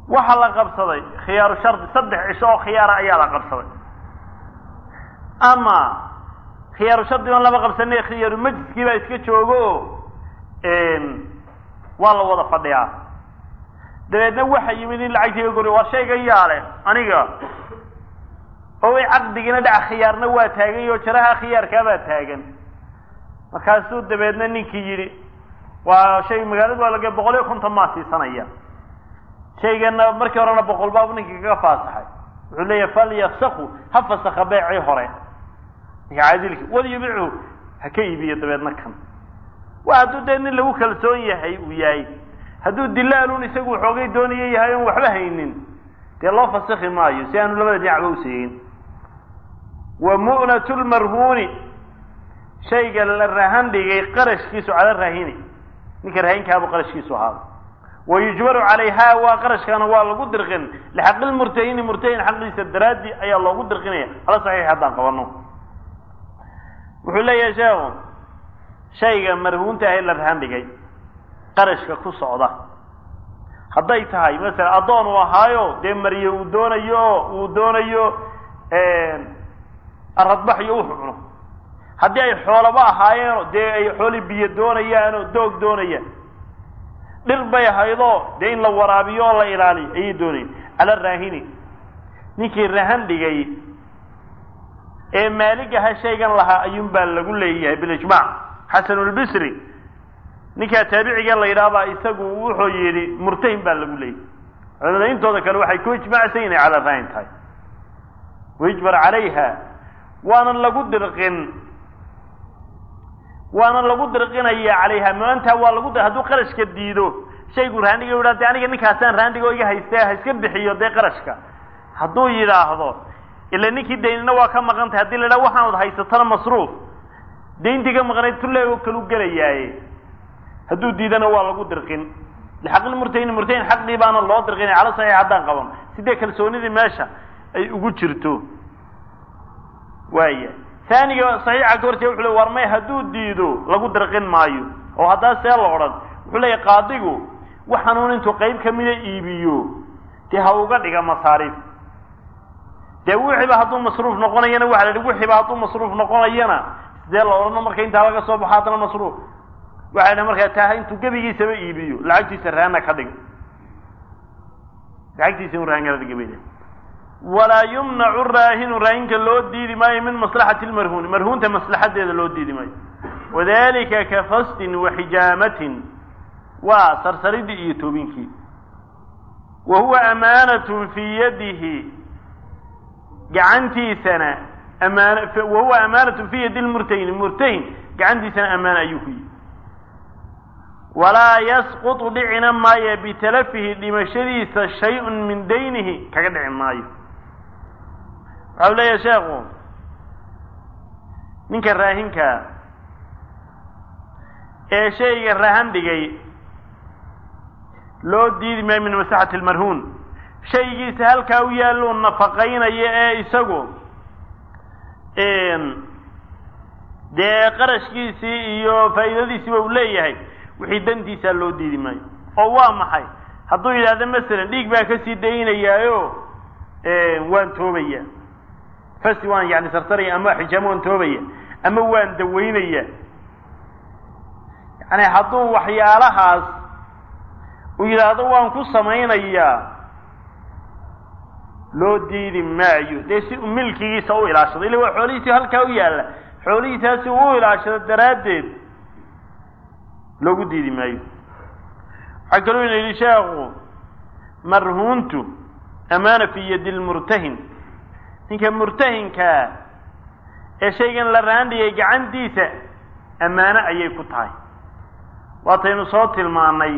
waxa la qabsaday khiyaaru shard saddex cisho oo khiyaara ayaa la qabsaday ama khiyaaru shard ma laba qabsanay khiyaaru majliskii baa iska joogo waa la wada fadhiyaa dabeedna waxa yimid in lacagtiga gori waa shayga yaale aniga oo ay caqdigina dhac khiyaarna waa taagan iyo jaraha khiyaarka baa taagan markaasuu dabeedna ninkii yiri waa shay magaalada waa laga 150 ma siisanaya shaygana markii horena 100 baab ninkii kaga faasaxay wuxuu leeyahay fal yafsakhu hafasakha bai'i hore yaadilki wali yabiicu haka iibiyo dabeedna kan waa haduu deyn lagu kalsoon yahay uu yahay haduu dilaalun isagu xoogay doonayay yahay oo waxba haynin dee loo fasakhi maayo si aanu labada dhinac u siiyeen wa mu'natul marhuni shayga la rahan dhigay qarashkiisu cala rahini ninka rahinka abu qarashkiisu ahaa ويجبر عليها وقرش كان والله قدرقن لحق المرتين مرتين حق السدرادي أي الله قدرقنيه على صحيح هذا قوانه وحلا يا شاو شيء مرهون تهي لرهان دقي قرش كقص عضا حضيت هاي مثلا أضون وهايو دمري ودونيو الرضبح يوحونه حدي أي حول بقى هايو دي أي حول بيدونيانو دوق دونيان dhirbay haydo deyn la waraabiyo la ilaaliyo ay doonay ala raahini ninkii rahan dhigay ee maaliga ha shaygan laha ayun baa lagu leeyahay bil ijmaa hasan al-bisri ninka tabiiciga la yiraahdo isagu wuxuu yiri murtahin baa lagu leeyahay culimada intooda kale waxay ku ijmaacsan ala raahin tahay wajbar alayha waana lagu dirqinaya عليها ما أنت والله قد هدو قرش كديدو شيء يقول هاني يقول أنت أنا كني كاسان راندي قوي هيستاه هيسكب بحيو ده قرشك هدو يراهضو إلا نيكي دين نوا كم مغنت هدي لنا وحنا هيستنا مصروف دين تيجا مغنت كله يوكلوا جرياي هدو ديدنا والله قد درقين لحق المرتين حق ديبان الله درقين على صحيح عدان قوام سيدي كالسوني دي ماشى يقول شرتو وايه ثاني صحيح عقورتي وحلو ورمي هدود ديدو لقو درقين مايو او هذا سيال العرض وحلو يقاضيقو وحنون انتو قيب كمينة ايبيو تي هاوغا ديقا مصاريف تي وحي بهاتو مصروف نقونا ينا وحلو وحي بهاتو مصروف نقونا ينا دي الله ورنا مركا انتا لغا صوبحاتنا مصروف وحينا مركا تاها انتو قبيقي سبا ايبيو لعجتي سرهانا كدق لعجتي سرهانا كدق ولا يمنع الراهن راهنك لو ديدي ماي من مصلحة المرهون مرهون مصلحة لو ديدي ماي وذلك كفصد وحجامة وصرصرد إيتوبينك وهو أمانة في يده قعنتي سنة أمانة وهو أمانة في يد المرتين قعنتي سنة أمانة أيوهي ولا يسقط دعنا ماي بتلفه لمشريس شيء من دينه كقدع ماي أولا يا شيخو منك الراهنك ايه شيء الراهن دقي لو ديد ما من مساحة المرهون شيء سهل كاويا لو النفقين ايه يساقو دي قرش كيسي ايو فايدة دي سيبا وليه وحي دنتي سهل لو ديد ماي اوام محي حطو الى هذا مثلا ديك باكسي دين ايايو وان توبيا فسوان يعني سرطري أما حجامون توبية أما وان دوينية يعني حطوه وحيالها وإذا دوان كو سمينية لو ديدي معيو ليس ملكي سوء العشر إلا وحوليتي هالكاوية حوليتها سوء العشر الدرادد لو ديدي معيو حكروا لي لشاغو مرهونتو أمانة في يد المرتهن ninka murtahinka ee shaygan la raandiyay gacantiisa amaana ayay ku tahay waataynu soo tilmaanay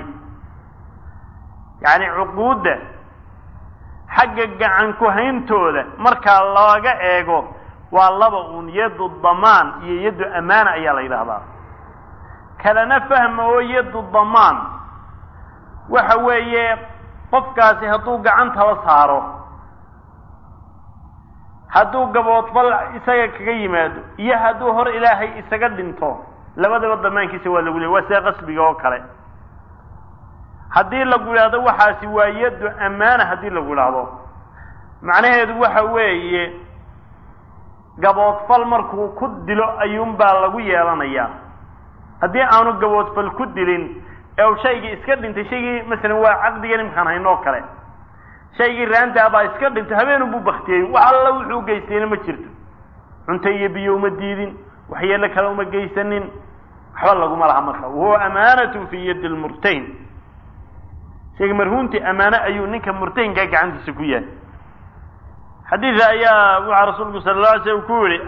yani uquudda xagga gacan ku hayntooda marka looga eego waa laba yadu damaan iyo yadu amaana ayaa la yiraahdaa kalena fahmo oo yadu damaan waxa weeye qofkaasi hadduu gacanta la saaro hadduu gabood fal isaga kaga yimaado iyo hadduu hor ilaahay isaga dhinto labadaba damaankiisa waa lagu leeyahay waa sida qasbiga oo kale haddii lagu yidhaahdo waxaasi waa yaddu ammaana haddii lagu yidhaahdo macnaheedu waxa weeye gaboodfal markuu ku dilo ayuunbaa lagu yeelanayaa. haddii aanu gaboodfal ku dilin ee uu shaygii iska dhintay, shaygii masalan waa caqdigan imkaan haynoo kale, shaygii raanta baa iska dhintay, habeenunbuu baktiyey, wax alla wuxuu geystayna ma jirto, cunto iyo biyo uma diidin, waxyeelo kale uma geysanin, waxba laguma laha marka. wahuwa amaanatu fi yadi lmurtahin, shayga marhuuntii amaano ayuu ninka murtahinkaa gacantiisa ku yahay. xadiid ayaa waxaa rasuulku sala alla alay slam ku yihi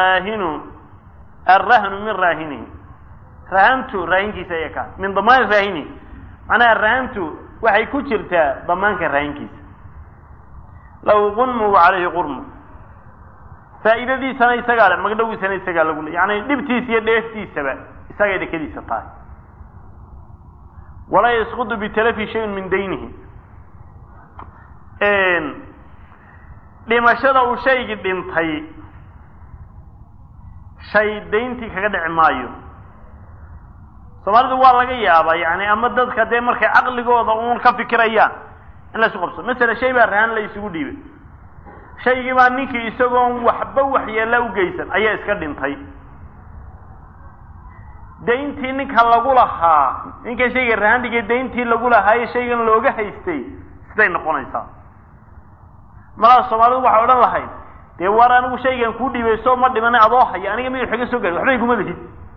arrahnu min raahinihi, rahantu raahinkiisa ayaa kaa min damaani raahinihi, macnaha rahantu waxay ku jirtaa damaanka raahinkiisa. law qunmu calayhi qurmu, faa'iidadiisana isagaa le, magdhowiisana isagaa lagu le, yani dhibtiisa iyo dheeftiisaba isagay dhekadiisa tahay. walaa yasqudu bitalafi shayun min daynihi, dhimashada uu shaygii dhintay shay dayntii kaga dhici maayo. soomaalidu waa laga yaabaa yani ama dadka dee markay caqligooda uun ka fikirayaan in la isu qabso. masala shay baa rahan la isugu dhiibay, shaygii baa ninkii isagoon waxba waxyeela u geysan ayaa iska dhintay. dayntii ninka lagu lahaa, ninka shayga rahan dhigay dayntii lagu lahaaye shaygan looga haystay siday noqonaysaa? malaa soomaalidu waxay odhan lahayd dee war anigu shaygan kuu dhiibay soo ma dhimana adoo haya, aniga mid xaga soo gaari waxbay kuma lihid.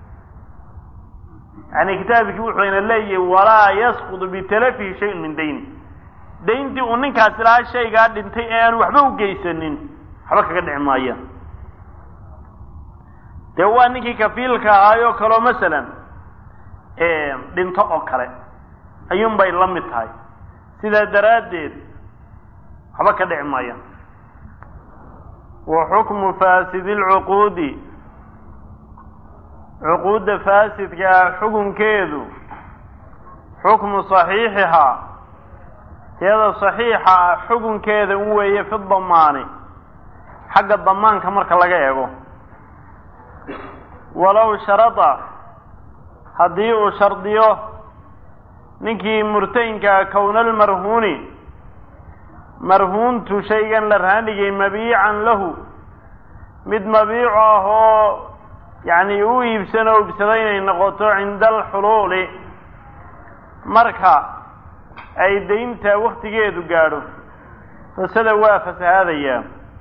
yani kitaabkii wuxuuna leeyahay walaa yasqudu bitalafihi shayun min dayni, dayntii uu ninkaasi lahaa shaygaa dhintay ee aanu waxba u geysanin waxba kaga dhici maayaan. dee waa ninkii kafiilka ahaayoo kaleo masalan dhinto oo kale ayuun bay la mid tahay, sidaa daraaddeed waxba ka dhici maayaan. wa xukmu faasidi lcuquudi, cuquudda faasidkaa xukunkeedu xukmu saxiixihaa, teeda saxiixa ah xukunkeeda u weeye fi damaani, xagga damaanka marka laga eego. walow sharada, haddii uu shardiyo ninkii murtahinkaa kownalmarhuuni, marhuuntu shaygan la rahandhigay mabiican lahu, mid mabiicu ah oo yani u iibsan oo ibsada inay noqoto cinda alxuluuli, marka ay daynta waktigeedu gaadho, fasada waa fasahaadayaa.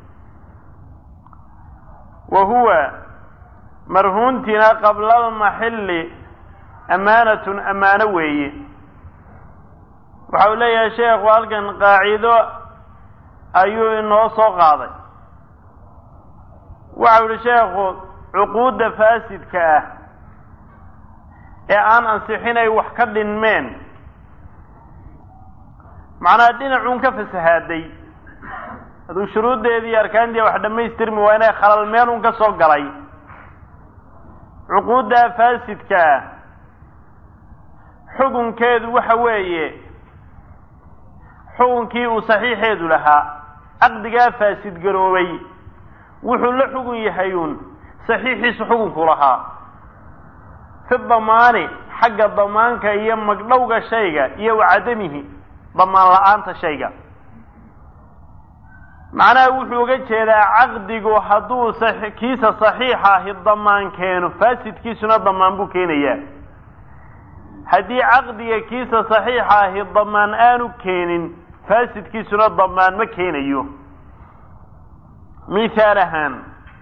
wa huwa marhuuntina qabla almaxilli amaanatun, amaano weeye. waxa uu leeyahay sheekhu halkan qaacido ayuu inoo soo qaaday. waxa u yihi sheekhu cuquudda faasidka ah ee aan ansixinay wax ka dhinmeen, macnaha dhinacuun ka fasahaaday, hadduu shuruuddeedii iyo arkaantii wax dhammaystirmi waa inay khalal meel un ka soo galay. cuquudda faasidka ah xukunkeedu waxa weeye xukunkii uu saxiixeedu lahaa. caqdigaa faasid garoobay wuxuu la xugun yahay uun saxiixiisu xukunku lahaa. fi damaani, xagga damaanka iyo magdhowga shayga, iyo wa cadamihi, damaan la-aanta shayga. macnaha wuxuu uga jeedaa caqdigu hadduu kiisa saxiixa ahi damaan keeno, faasidkiisuna damaan buu keenayaa. haddii caqdiga kiisa saxiixa ahi damaan aanu keenin, faasidkiisuna damaan ma keenayo. mithaal ahaan,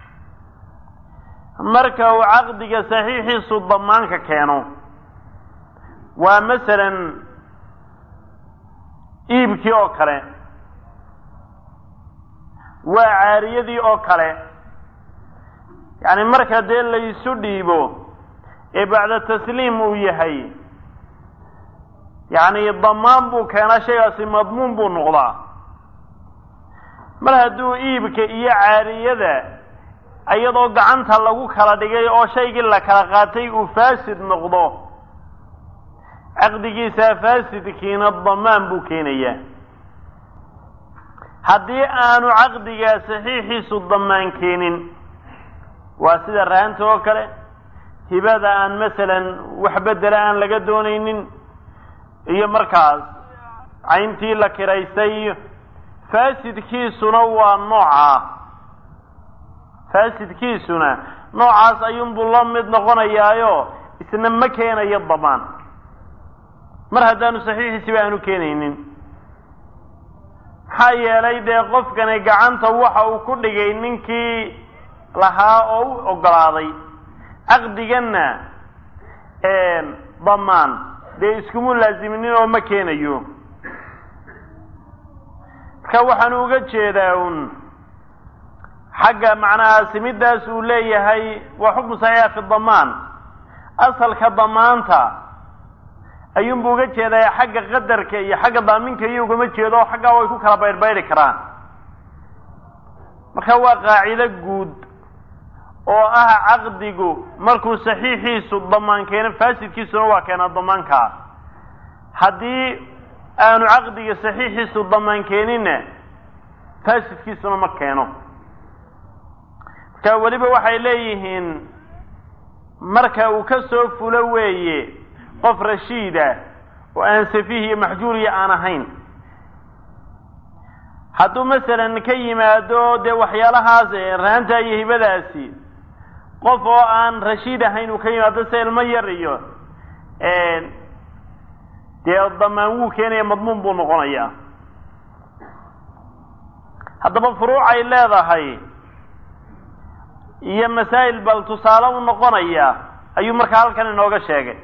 marka uu caqdiga saxiixiisu damaanka keeno, waa masalan iibkii oo kale, waa caariyadii oo kale. yani marka dee laysu dhiibo ee bacda tasliim uu yahay, yani damaan buu keenaa, shaygaasi madmuun buu noqdaa. mar hadduu iibka iyo caariyada iyadoo gacanta lagu kala dhigay oo shaygii la kala qaatay uu faasid noqdo, caqdigiisa faasidkiina damaan buu keenayaa. haddii aanu caqdigaa saxiixiisu damaan keenin, waa sida rahanta oo kale, hibada aan masalan wax bedela aan laga doonaynin, iyo markaas cayntii la kiraystay faasidkiisuna waa noocaas ayuunbuu la mid noqonayaayo isna ma keenayo damaan mar haddaanu saxiixiisiba aanu keenaynin. maxaa yeelay dee qofkani gacanta waxa uu ku dhigay ninkii lahaa oo u ogolaaday caqdiganna damaan dee iskumu laaziminin oo ma keenayo. marka waxaanu uga jeedaa un xagga macnaha simidaas uu leeyahay waa xukmu saxiixa fi damaan, asalka damaanta ayuunbu uga jeedaa xagga qadarka iyo xagga daaminka iyo ugama jeedo oo xaggaa way ku kala baydhbaydi karaan. marka waa qaacido guud oo ah caqdigu markuu saxiixiisu damaan keeno faasidkiisuna waa keenaa damaankaa. haddii aanu caqdiga saxiixiisu damaan keeninna faasidkiisuna ma keeno. marka weliba waxay leeyihiin marka uu ka soo fulo weeye qof rashiida oo aan safiih iyo maxjuuriya aan ahayn. hadduu masalan ka yimaado dee waxyaalahaas raanta iyo hibadaasi qof oo aan rashiid ahayn uu ka yimaado se ilmo yar iyo dee damaan wuu keenaya, madmuun buu noqonayaa. haddaba furuuc ay leedahay iyo masaa'il bal tusaale u noqonaya ayuu markaa halkan inooga sheegay.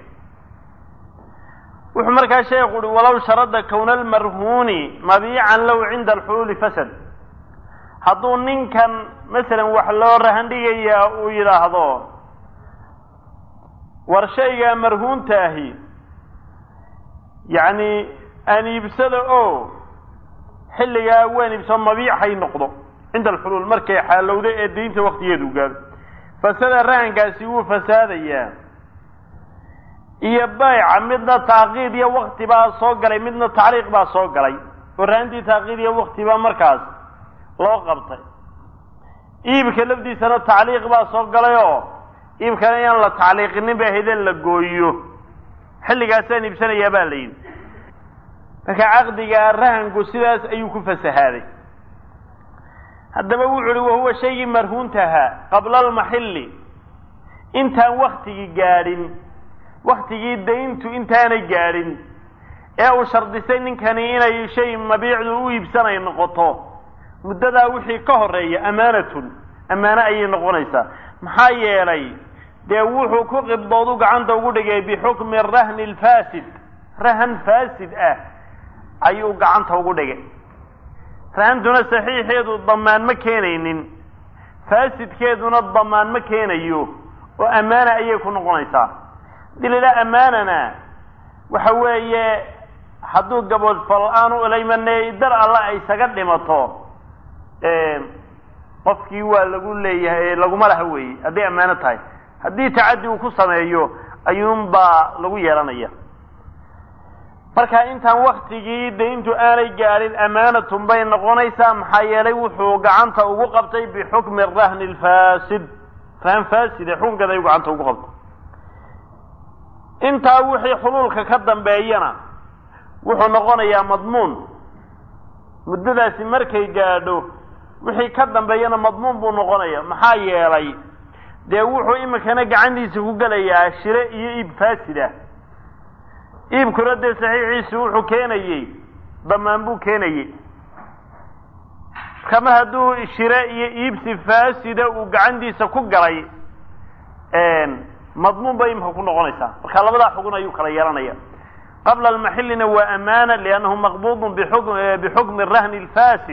wuxuu markaa sheekhu uhi walow sharada kowna almarhuuni mabiican low cinda alxuluuli fasad. hadduu ninkan masalan wax loo rahan dhigayaa uu yidhaahdo war shaygaa marhuuntaahi yacni aan iibsada oo xilligaa waan iibsado mabiic noqdo cinda alxuluul markay xaalowda ee diinta waktigeedu gaado. fasada rahankaasi wuu fasaadayaa. iyo bayca midna taaqiid iyo wakti baa soo galay, midna tacriiq baa soo galay oo rahantii taaqiid iyo wakti baa markaas loo qabtay. iibka lafdiisana tacliiq baa soo galay oo iibkana inaan la tacliiqinin ba hideen la gooyo xilligaasaan iibsanayaa baa la yidhi. marka caqdiga rahanku sidaas ayuu ku fasahaaday. haddaba wuxu uhi wahuwa shaygii marhuuntahaa qabla almaxilli, intaan waktigii gaadhin, waktigii dayntu intaanay gaadhin ee uu shardisay ninkani inay shay mabiicdu u iibsanay noqoto, muddadaa wixii ka horeeya ammaano ayay noqonaysaa. maxaa yeelay dee wuxuu ku qibdoodu gacanta ugu dhigay bixukmi rahni lfaasid, rahan faasid ah ayuu gacanta ugu dhigay. rahantuna saxiixeedu damaan ma keenaynin, faasidkeeduna damaan ma keenayo oo ammaana ayay ku noqonaysaa. dilila ammaanana waxa weeye hadduu gaboodfal aanu ilaymanay dar alla ay isaga dhimato qofkii waa lagu leeyahay laguma laha weeye hadday ammaano tahay. haddii tacaddi uu ku sameeyo ayuunbaa lagu yeelanaya. marka intaan waktigii dayntu aanay gaadhin ammaanatun bay noqonaysaa. maxaa yeelay wuxuu gacanta ugu qabtay bixukmi rahni lfaasid, rahan faaside xukunkeeda ayuu gacanta ugu qabtay. intaa wixii xuluulka ka dambeeyana wuxuu noqonayaa madmuun. muddadaasi markay gaadho wixii ka dambeeyana madmuun buu noqonaya. maxaa yeelay dee wuxuu imikana gacantiisa ku gelayaa shire iyo iib faasida. iibkuna dee saxiixiisu wuxuu keenayey damaan buu keenayey. kama hadduu shire iyo iibsi faasida uu gacantiisa ku galay madmuun bay imika ku noqonaysaa. marka labadaa xugun ayuu kala yeelanaya. qabla almaxillina waa amaana liannahu maqbuudun bixukmi rahni lfaasid,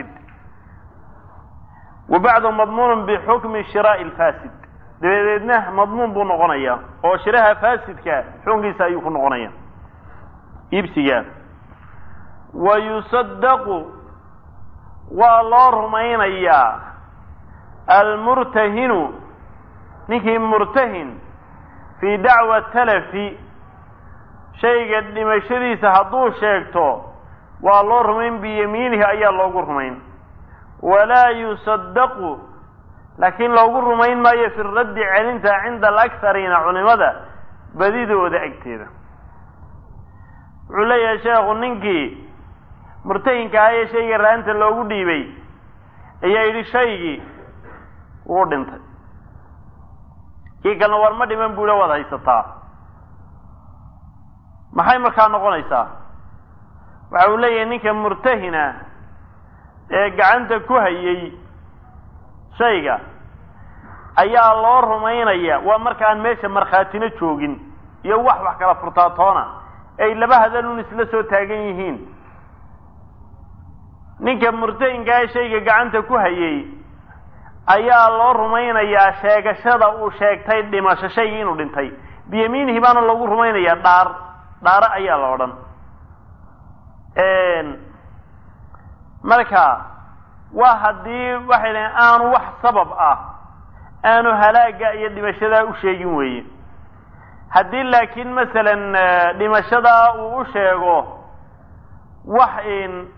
wa bacdu madmuunun bixukmi shiraa'i lfaasid. dabadeedna madmuun buu noqonaya oo shiraha faasidka xukunkiisa ayuu ku noqonaya iibsiga. wa yusaddaqu waa loo rumaynayaa almurtahinu ninkii murtahin fii dacwa talafi, shayga dhimashadiisa hadduu sheegto waa loo rumayn biyamiinihi ayaa loogu rumayn. walaa yusaddaqu laakiin loogu rumayn maayo fi raddi celinta cinda alakhariina culimada badidooda agteeda. علي شيخ ننكي مرتين كهاي شيء رانت لو ديبي أي شيء ودنت كي كان ورما دمن بولا وضع يسطا ما حي مكان نقوليسا وعلي إنك مرتهنة قعنت كهي شيء أي الله رمينا يا ومركان ماشي مرخاتنا تشوجين يوح وحكلا فرطاطونا أي لبه هذا نسلسو تاجينهين نك مرتين جاي شيء قعنت كهي أي الله رمينا يا شيء شذا وشيء تيد ما شيء ودنتي بيمينه بان الله رمينا يا دار أي الله ودن مركا واحد أنا واحد سبب أنا هلاقة يدمشدا وشيء وين هدي لكن مثلا دمشدا وشيء وحين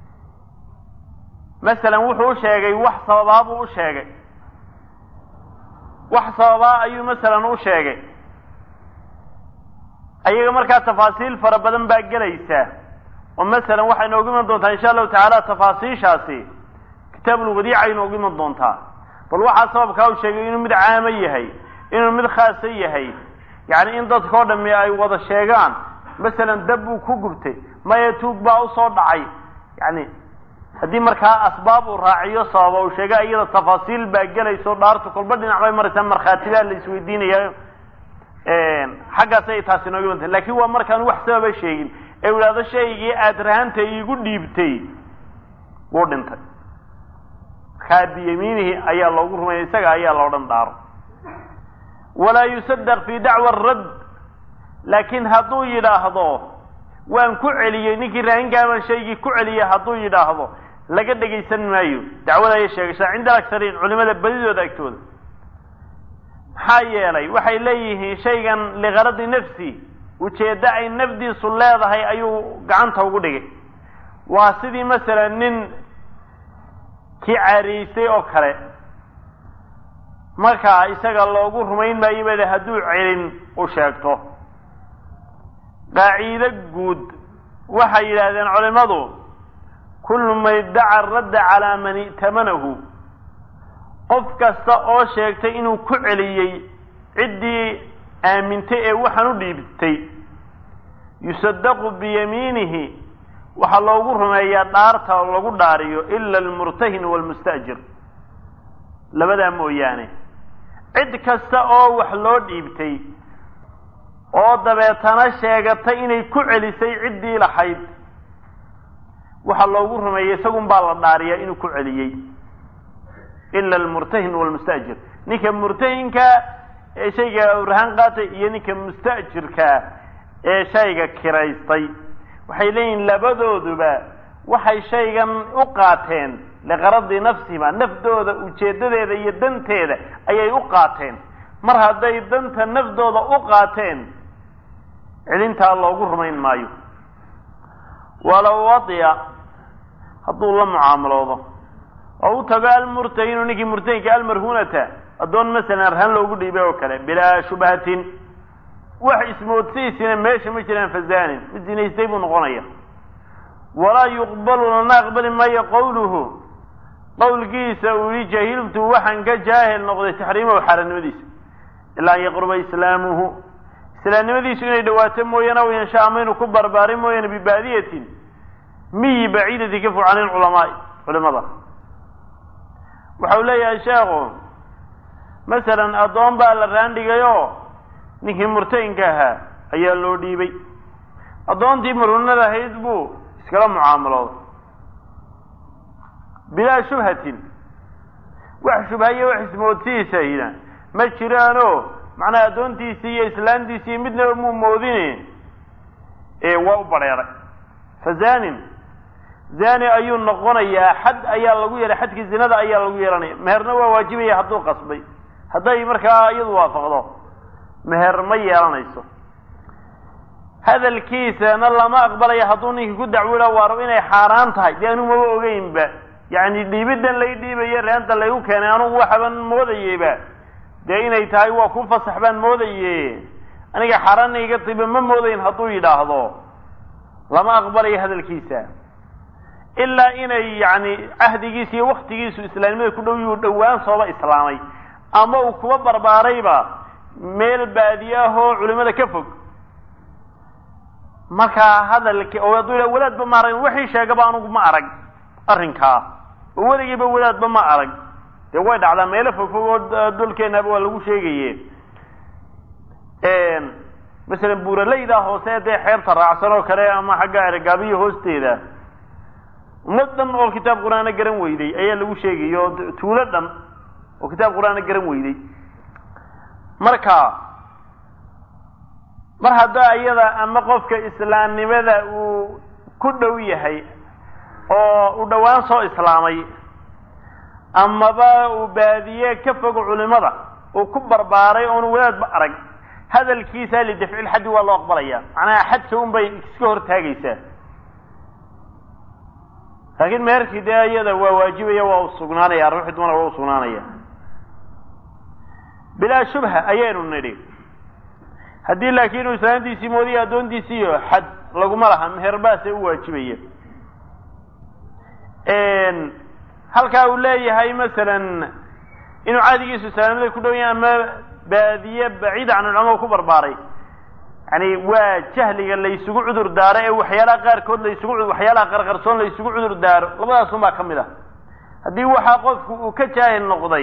مثلا وحو شيء وح صواب وشيء وح صواب أي مثلا وشيء أي مركا تفاصيل فربنا باقي ليسه ومثلا وحين نوقي من إن شاء الله تعالى تفاصيل شاسي كتاب الوديعة ينوقي من دونتها بل waxaa sababka uu sheegay inuu mid caam yahay inuu mid khaas yahay yaani in dad koo dhamay ay wada sheegaan midalan dab uu ku gubtay ma yatuug baa u soo dhacay yaani hadii markaa asbaab uu raaciyo sabab uu sheegay iyada tafaasiil baa galayso dhaartu kulba dhinac bay maraysan marxaatiga la isweydiinayo xaggaas ay taasi noogu wada laakiin waa markaan wax sabab sheegin ee walaada sheegay aad raanta igu dhiibtay wuu dhintay خاد بيمينه أي الله قرما يسقى أي الله دار ولا يصدق في دعوى الرد لكن هضو يلاحظه وان كعلي نكي رهن قام شيء كعلي هضو يلاحظه لقد يسن مايو دعوة يا شيخ عند الأكثرين علماء بديل ودكتور حي لي وحي ليه شيئا لغرض نفسي وتدعي النفدي صلاة هي أيو قعنتها وقوله واسدي مثلا نن كي عريسي أو كره مركا إساق الله قرمين ما يبدأ هدو علم وشاكته قاعدة قود وحي لهذين علماء كل ما يدعى الرد على من ائتمنه قفك أو شاكته إنه كعلي عدي آمنتي وحنو ديبتي يصدق بيمينه وحلو قرهم أي دارته ولو داريو إلا المرتهن والمستأجر لبدا مويانه عد كستا أو وحلو ديبتي أو دبيتنا شاقتي إني كعليسي عدي لحيد وحلو قرهم أي سقم بالداريا إنو كعليي إلا المرتهن والمستأجر نيكا مرتهن كا شيء رهان قاتي ينيكا مستأجر كا شيء كرايستي waxay leeyihiin labadooduba waxay shaygan u qaateen liqaradi nafsiba nafdooda ujeedadeeda iyo danteeda ayay u qaateen mar haday danta nafdooda u qaateen cilinta loogu rumayn maayo wala wadiya haduu la muaamaloodo oo tagal murtahin niki murtahinka almarhunata adoon mesela rahan loogu dhiibay oo kale bila shubahatin wax ismoodsiisina meesha ma jiraan fazaanin mid dinaystay buu noqonaya walaa yuqbalu lana aqbali ma yaquluhu qawlkiisa uu jahiltu waxan ka jaahil noqday tahriimo xaranimadiisa ilaa yaqruba islaamuhu islaamnimadiisu inay dhawaato mooyana oo inshaameen ku barbaarin mooyana bibaadiyatin mi baciidati kafu can culamada waxa leeyahay sheekhu مثلا adoon baa la raandigayo ninkii murtaynka ahaa ayaa loo dhiibay adoontii marunada ahayd buu iskala mucaamalooday bilaa shubhatin wax shubhayo wax ismoodsiisayna ma jiraano macnaa adoontiisii iyo islaantiisii midna muu moodine waa u bareeray fazaanin zani ayuu noqonayaa xad ayaa lagu yeelay xadkii zinada ayaa lagu yeelanaya meherna waa waajibaya hadduu qasbay hadday markaa iyadu waafaqdo meher ma yeelanayso hadalkiisana lama aqbalaya hadduu ninkii ku dacwila waaro inay xaaraan tahay dee anu maba ogeynba yani dhiibidan lay dhiibayo reenta laygu keenay anugu waxaban moodayeyba dee inay tahay waa ku fasax baan moodaye aniga xaaraana iga tiba ma moodayn hadduu yidhaahdo lama aqbalayo hadalkiisa ilaa inay yani cahdigiisa iyo waktigiisu islaamnimada ku dhow yuu dhowaan sooba islaamay ama uu kuba barbaarayba meel baadiye ahoo culimada ka fog markaa hadalki oo hadduu wadaadba ma arag wixii sheegaba anugu ma arag arrinkaa oo weligiiba wadaadba ma arag dee way dhacdaa meelo fogfog oo dhulkeenaba waa lagu sheegaye masalan buuralayda hoose dee xeebta raacsan oo kale ama xagga ergaabiyo hoosteeda ummad dhan oo kitaab qur-aana garan weyday ayaa lagu sheegay oo tuulo dhan oo kitaab qur-aana garan weyday marka mar haddaa iyada ama qofka islaamnimada uu ku dhow yahay oo uu dhowaan soo islaamay amaba uu baadiye ka fogo culimada uu ku barbaaray oonu wadaadba arag hadalkiisa lidafci lxaddi waa loo aqbalaya macnaha xadka un bay iska hortaagaysaa laakiin meherkii dee iyada waa waajibaya waa u sugnaanaya ruuxii dumana waa u sugnaanaya bilaa shubha ayaynu nidhi haddii laakiin uu islaantiisii moodiya addoontiisiiyo xad laguma laha meher baase u waajibaya halkaa uu leeyahay masalan inuu caadigiisu islaamnimada ku dhow yahay ama baadiye baciid can ulcama ku barbaaray yani waa jahliga laysugu cudur daaro ee waxyaalaha qaarkood waxyaalaha qarqarsoon laysugu cudur daaro labadaas un baa ka mid ah haddii waxaa qofku uu ka jaahil noqday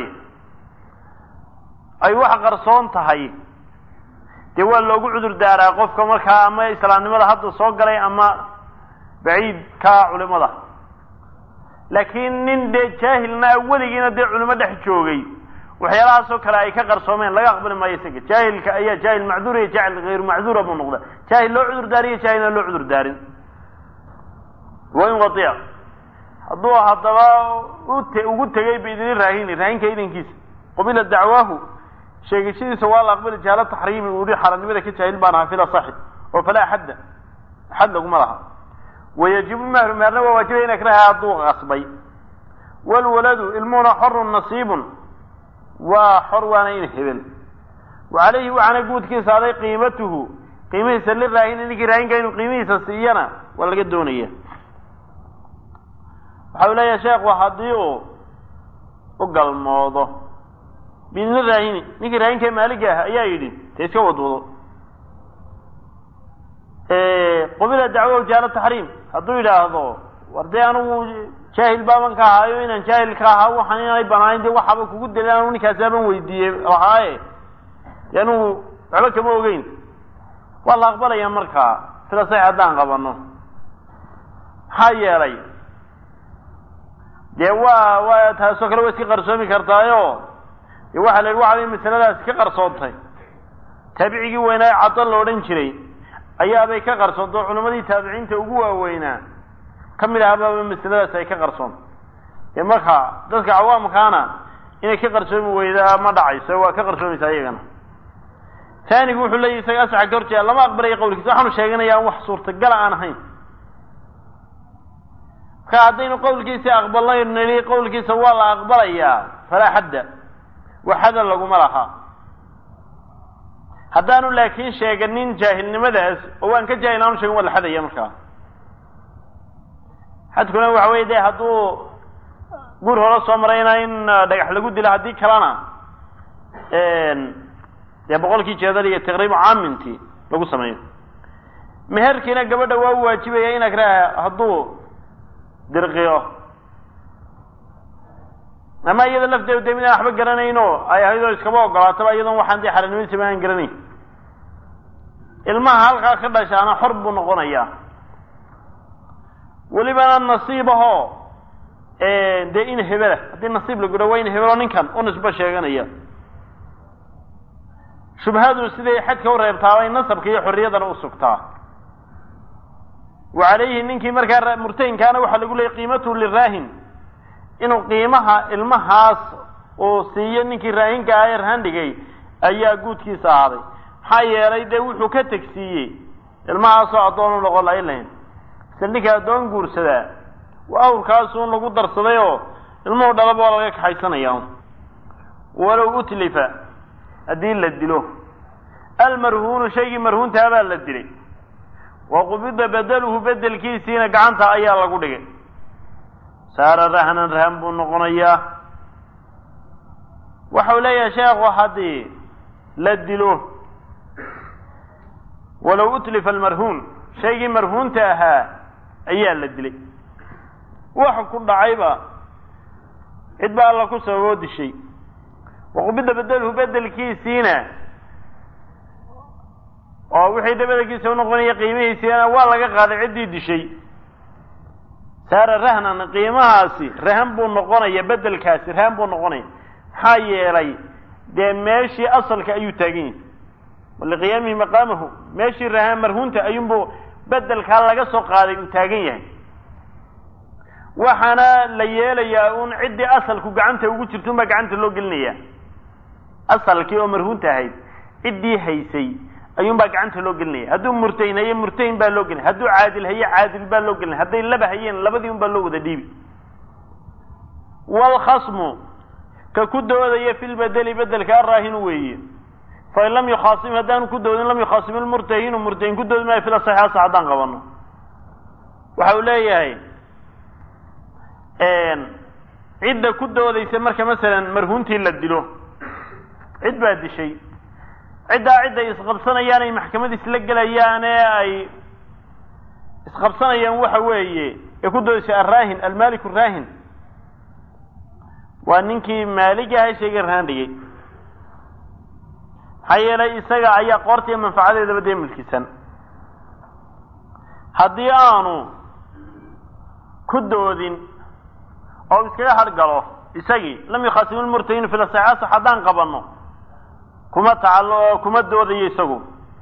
ay wax qarsoon tahay dee waa loogu cudur daaraa qofka markaa ama islaamnimada hadda soo galay ama baciidka culimada laakiin nin dee jaahilna weligiina dee culimo dhex joogay waxyaalahaasoo kale ay ka qarsoomeen laga aqbali maayo isaga jaahilka ayaa jaahil macduur iyo jaahil hayru macduura buu noqda jaahil loo cudur daariyo jaahilna loo cudur daarin wain wadiic hadduu haddaba ugu tegay biidni raahini raahinka idankiisa qabila dacwaahu sheegashadiisa waa la aqbali jahala taxriimi uu yihi xaranimada ka jaahil baan ahaa fila saxib oo falaa xadda xad laguma laha wayajibu mahru meherna waa waajibaya ina karaha hadduu qasbay walwaladu ilmuhuna xorun nasiibun waa xor waana in hebel wacalayhi waxaana guudkiisa aday qiimatuhu qiimihiisa liraahini ninkii raahinka inuu qiimihiisa siiyana waa laga doonaya waxa uu leeyahay sheekhu haddii uu u galmoodo biidni raahini ninkii raahinka maaliga ah ayaa yidhi ta iska wadwado qubila dacwo jaalo taxriim hadduu yidhaahdo war dee anugu jaahil baaban ka ahaayo inaan jaahil ka ahaa waxaan inaanay banaanin dee waxaaba kugu daliil anu ninkaasaban weydiiyey lahaaye de anugu waxba kama ogeyn waa la aqbalaya markaa sida sax haddaan qabano maxaa yeelay dee waa taasoo kale waa iska qarsoomi kartaayo dee waxaa la yidhi waxaabay masaladaasi ka qarsoontay taabicigii weynaaye caddo la odhan jiray ayaabay ka qarsoontay oo culammadii taabiciinta ugu waaweynaa ka mid ahabaaba masaladaas ay ka qarsoon ee marka dadka cawaamkaana inay ka qarsoomi weydaa ma dhacayso waa ka qarsoomaysaa iyagana taanigu wuxuu leeyahy isaga asaxa ka horjeeda lama aqbalayo qawlkiisa waxaanu sheeganayaa wax suurtagala aan ahayn marka haddaynu qawlkiisa aqbalnaynu nili qawlkiisa waa la aqbalayaa falaa xadda wax xada laguma laha haddaanu laakiin sheeganin jaahilnimadaas oo waan ka jaahil aanu sheegin waa la xadaya markaa xadkuna waxa weye de hadduu guur hore soo marayna in dhagax lagu dilo haddii kalena dee boqolkii jeedal iyo taqriibu caamintii lagu sameeyo meherkiina gabadha waa u waajibaya in akraha hadduu dirqiyo ama iyada lafteedu de midaan waxba garanayno ay ahayd oo iskaba ogolaataba iyadoon waxaan dee xaranimadiisaba aan garanayn ilmaha halkaa ka dhashaana xor buu noqonayaa welibana nasiib ahoo dee in hebela haddii nasiib la gudho waa in hebelo ninkan u nisbo sheeganaya shubhadu siday xadka u reebtaabay nasabka iyo xorriyadana u sugtaa wa calayhi ninkii markaa murtahinkaana waxaa lagu leeyay qiimatuhu liraahin inuu qiimaha ilmahaas uu siiyo ninkii raahinka ah ee rahan dhigay ayaa guudkiisa ahaaday maxaa yeelay dee wuxuu ka tegsiiyey ilmahaasoo addoon u noqon lahayn lahayn isla ninka addoon guursadaa waa awrkaasuun lagu darsaday oo ilmuhu dhalaba waa laga kaxaysanaya walow utlifa haddii la dilo almarhuunu shaygii marhuuntaabaa la dilay waqubida bedeluhu bedelkiisiina gacanta ayaa lagu dhigay saara rahnan rahan buu noqonayaa. waxau leeyahay sheekhu haddii la dilo walow utlifa almarhuun shaygii marhuunta ahaa ayaa la dilay waxa ku dhacayba cid baa alla ku sababoo dishay waqubida bedeluhu bedelkiisiina oo wixii bedelkiisa u noqonaya qiimihiisiina waa laga qaaday ciddii dishay saara rahnan qiimahaasi rahan buu noqonaya bedelkaasi rahan buu noqonaya maxaa yeelay dee meeshii asalka ayuu taagan yahay waliqiyaamihi maqaamahu meeshii rahan marhuunta ayuunbuu bedelkaa laga soo qaaday uu taagan yahay waxaana la yeelayaa un ciddii asalku gacanta ugu jirto unbaa gacanta loo gelinaya asalkii oo marhuunta ahayd ciddii haysay ayuunbaa gacanta loo gelinaya hadduu murtahin haye murtahin baa loo gelinaya hadduu caadil haye caadil baa loo gelinaya hadday laba hayeen labadii un baa loo wada dhiibi waalkhasmu ka ku doodaya fi lbedeli bedelka araahinu weeye fain lam yukhaasim haddaanu ku doodin lam yukhaasim ilmurtahinu murtahin ku doodi maayo fila saxiix asa haddaan qabano waxa uu leeyahay cidda ku doodaysa marka masalan marhuuntii la dilo cid baa dishay cidday isqabsanayaan ay maxkamad isla gelayaan ee ay isqabsanayaan waxa weeye ee ku doodaysa arraahin almaaliku raahin waa ninkii maaligaha shayga rahan dhigay maxaa yeelay isaga ayaa qoortiiyo manfacadeedaba dee milkisan haddii aanu ku doodin oo iskaga hargalo isagii lam yukhaasim ilmurtahin fil saxiix haddaan qabano kuma doodayo isagu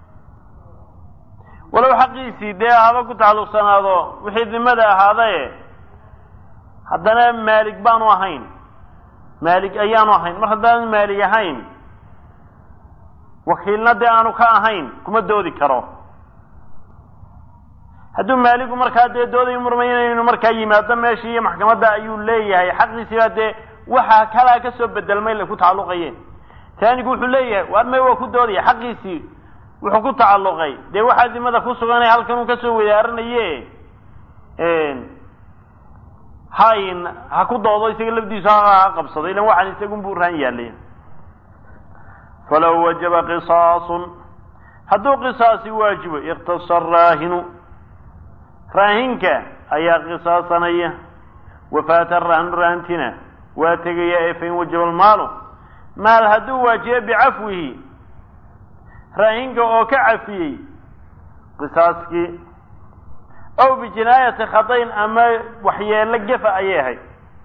walow xaqiisii dee haba ku tacalluqsanaado wixii dimada ahaadaye haddana maalig baanu ahayn maalig ayaanu ahayn mar haddaan maalig ahayn wakiilna dee aanu ka ahayn kuma doodi karo hadduu maaligu markaa dee dooday murmayn inuu markaa yimaado meeshii iyo maxkamadda ayuu leeyahay xaqiisii baa dee waxa kalaa ka soo bedelmay la ku tacalluqayeen taanigu wuxuu leeyahay waarmay waa ku doodaya xaqiisii wuxuu ku tacalluqay dee waxaa dimada ku suganay halkan uu kasoo wadaaranaye hayn ha ku doodo isaga lafdiisu ha qabsado ilan waxaan isagun buu rahan yaalay falow wajaba qisaasun hadduu qisaasi waajibo iqtasa raahinu raahinka ayaa qisaasanaya wafaata rahnu rahantina waa tegaya ee fain wajaba almaalu maal hadduu waajibo bicafwihi raahinka oo ka cafiyey qisaaskii aw bijinaayati khatayn ama waxyeelo gefa ayay ahayd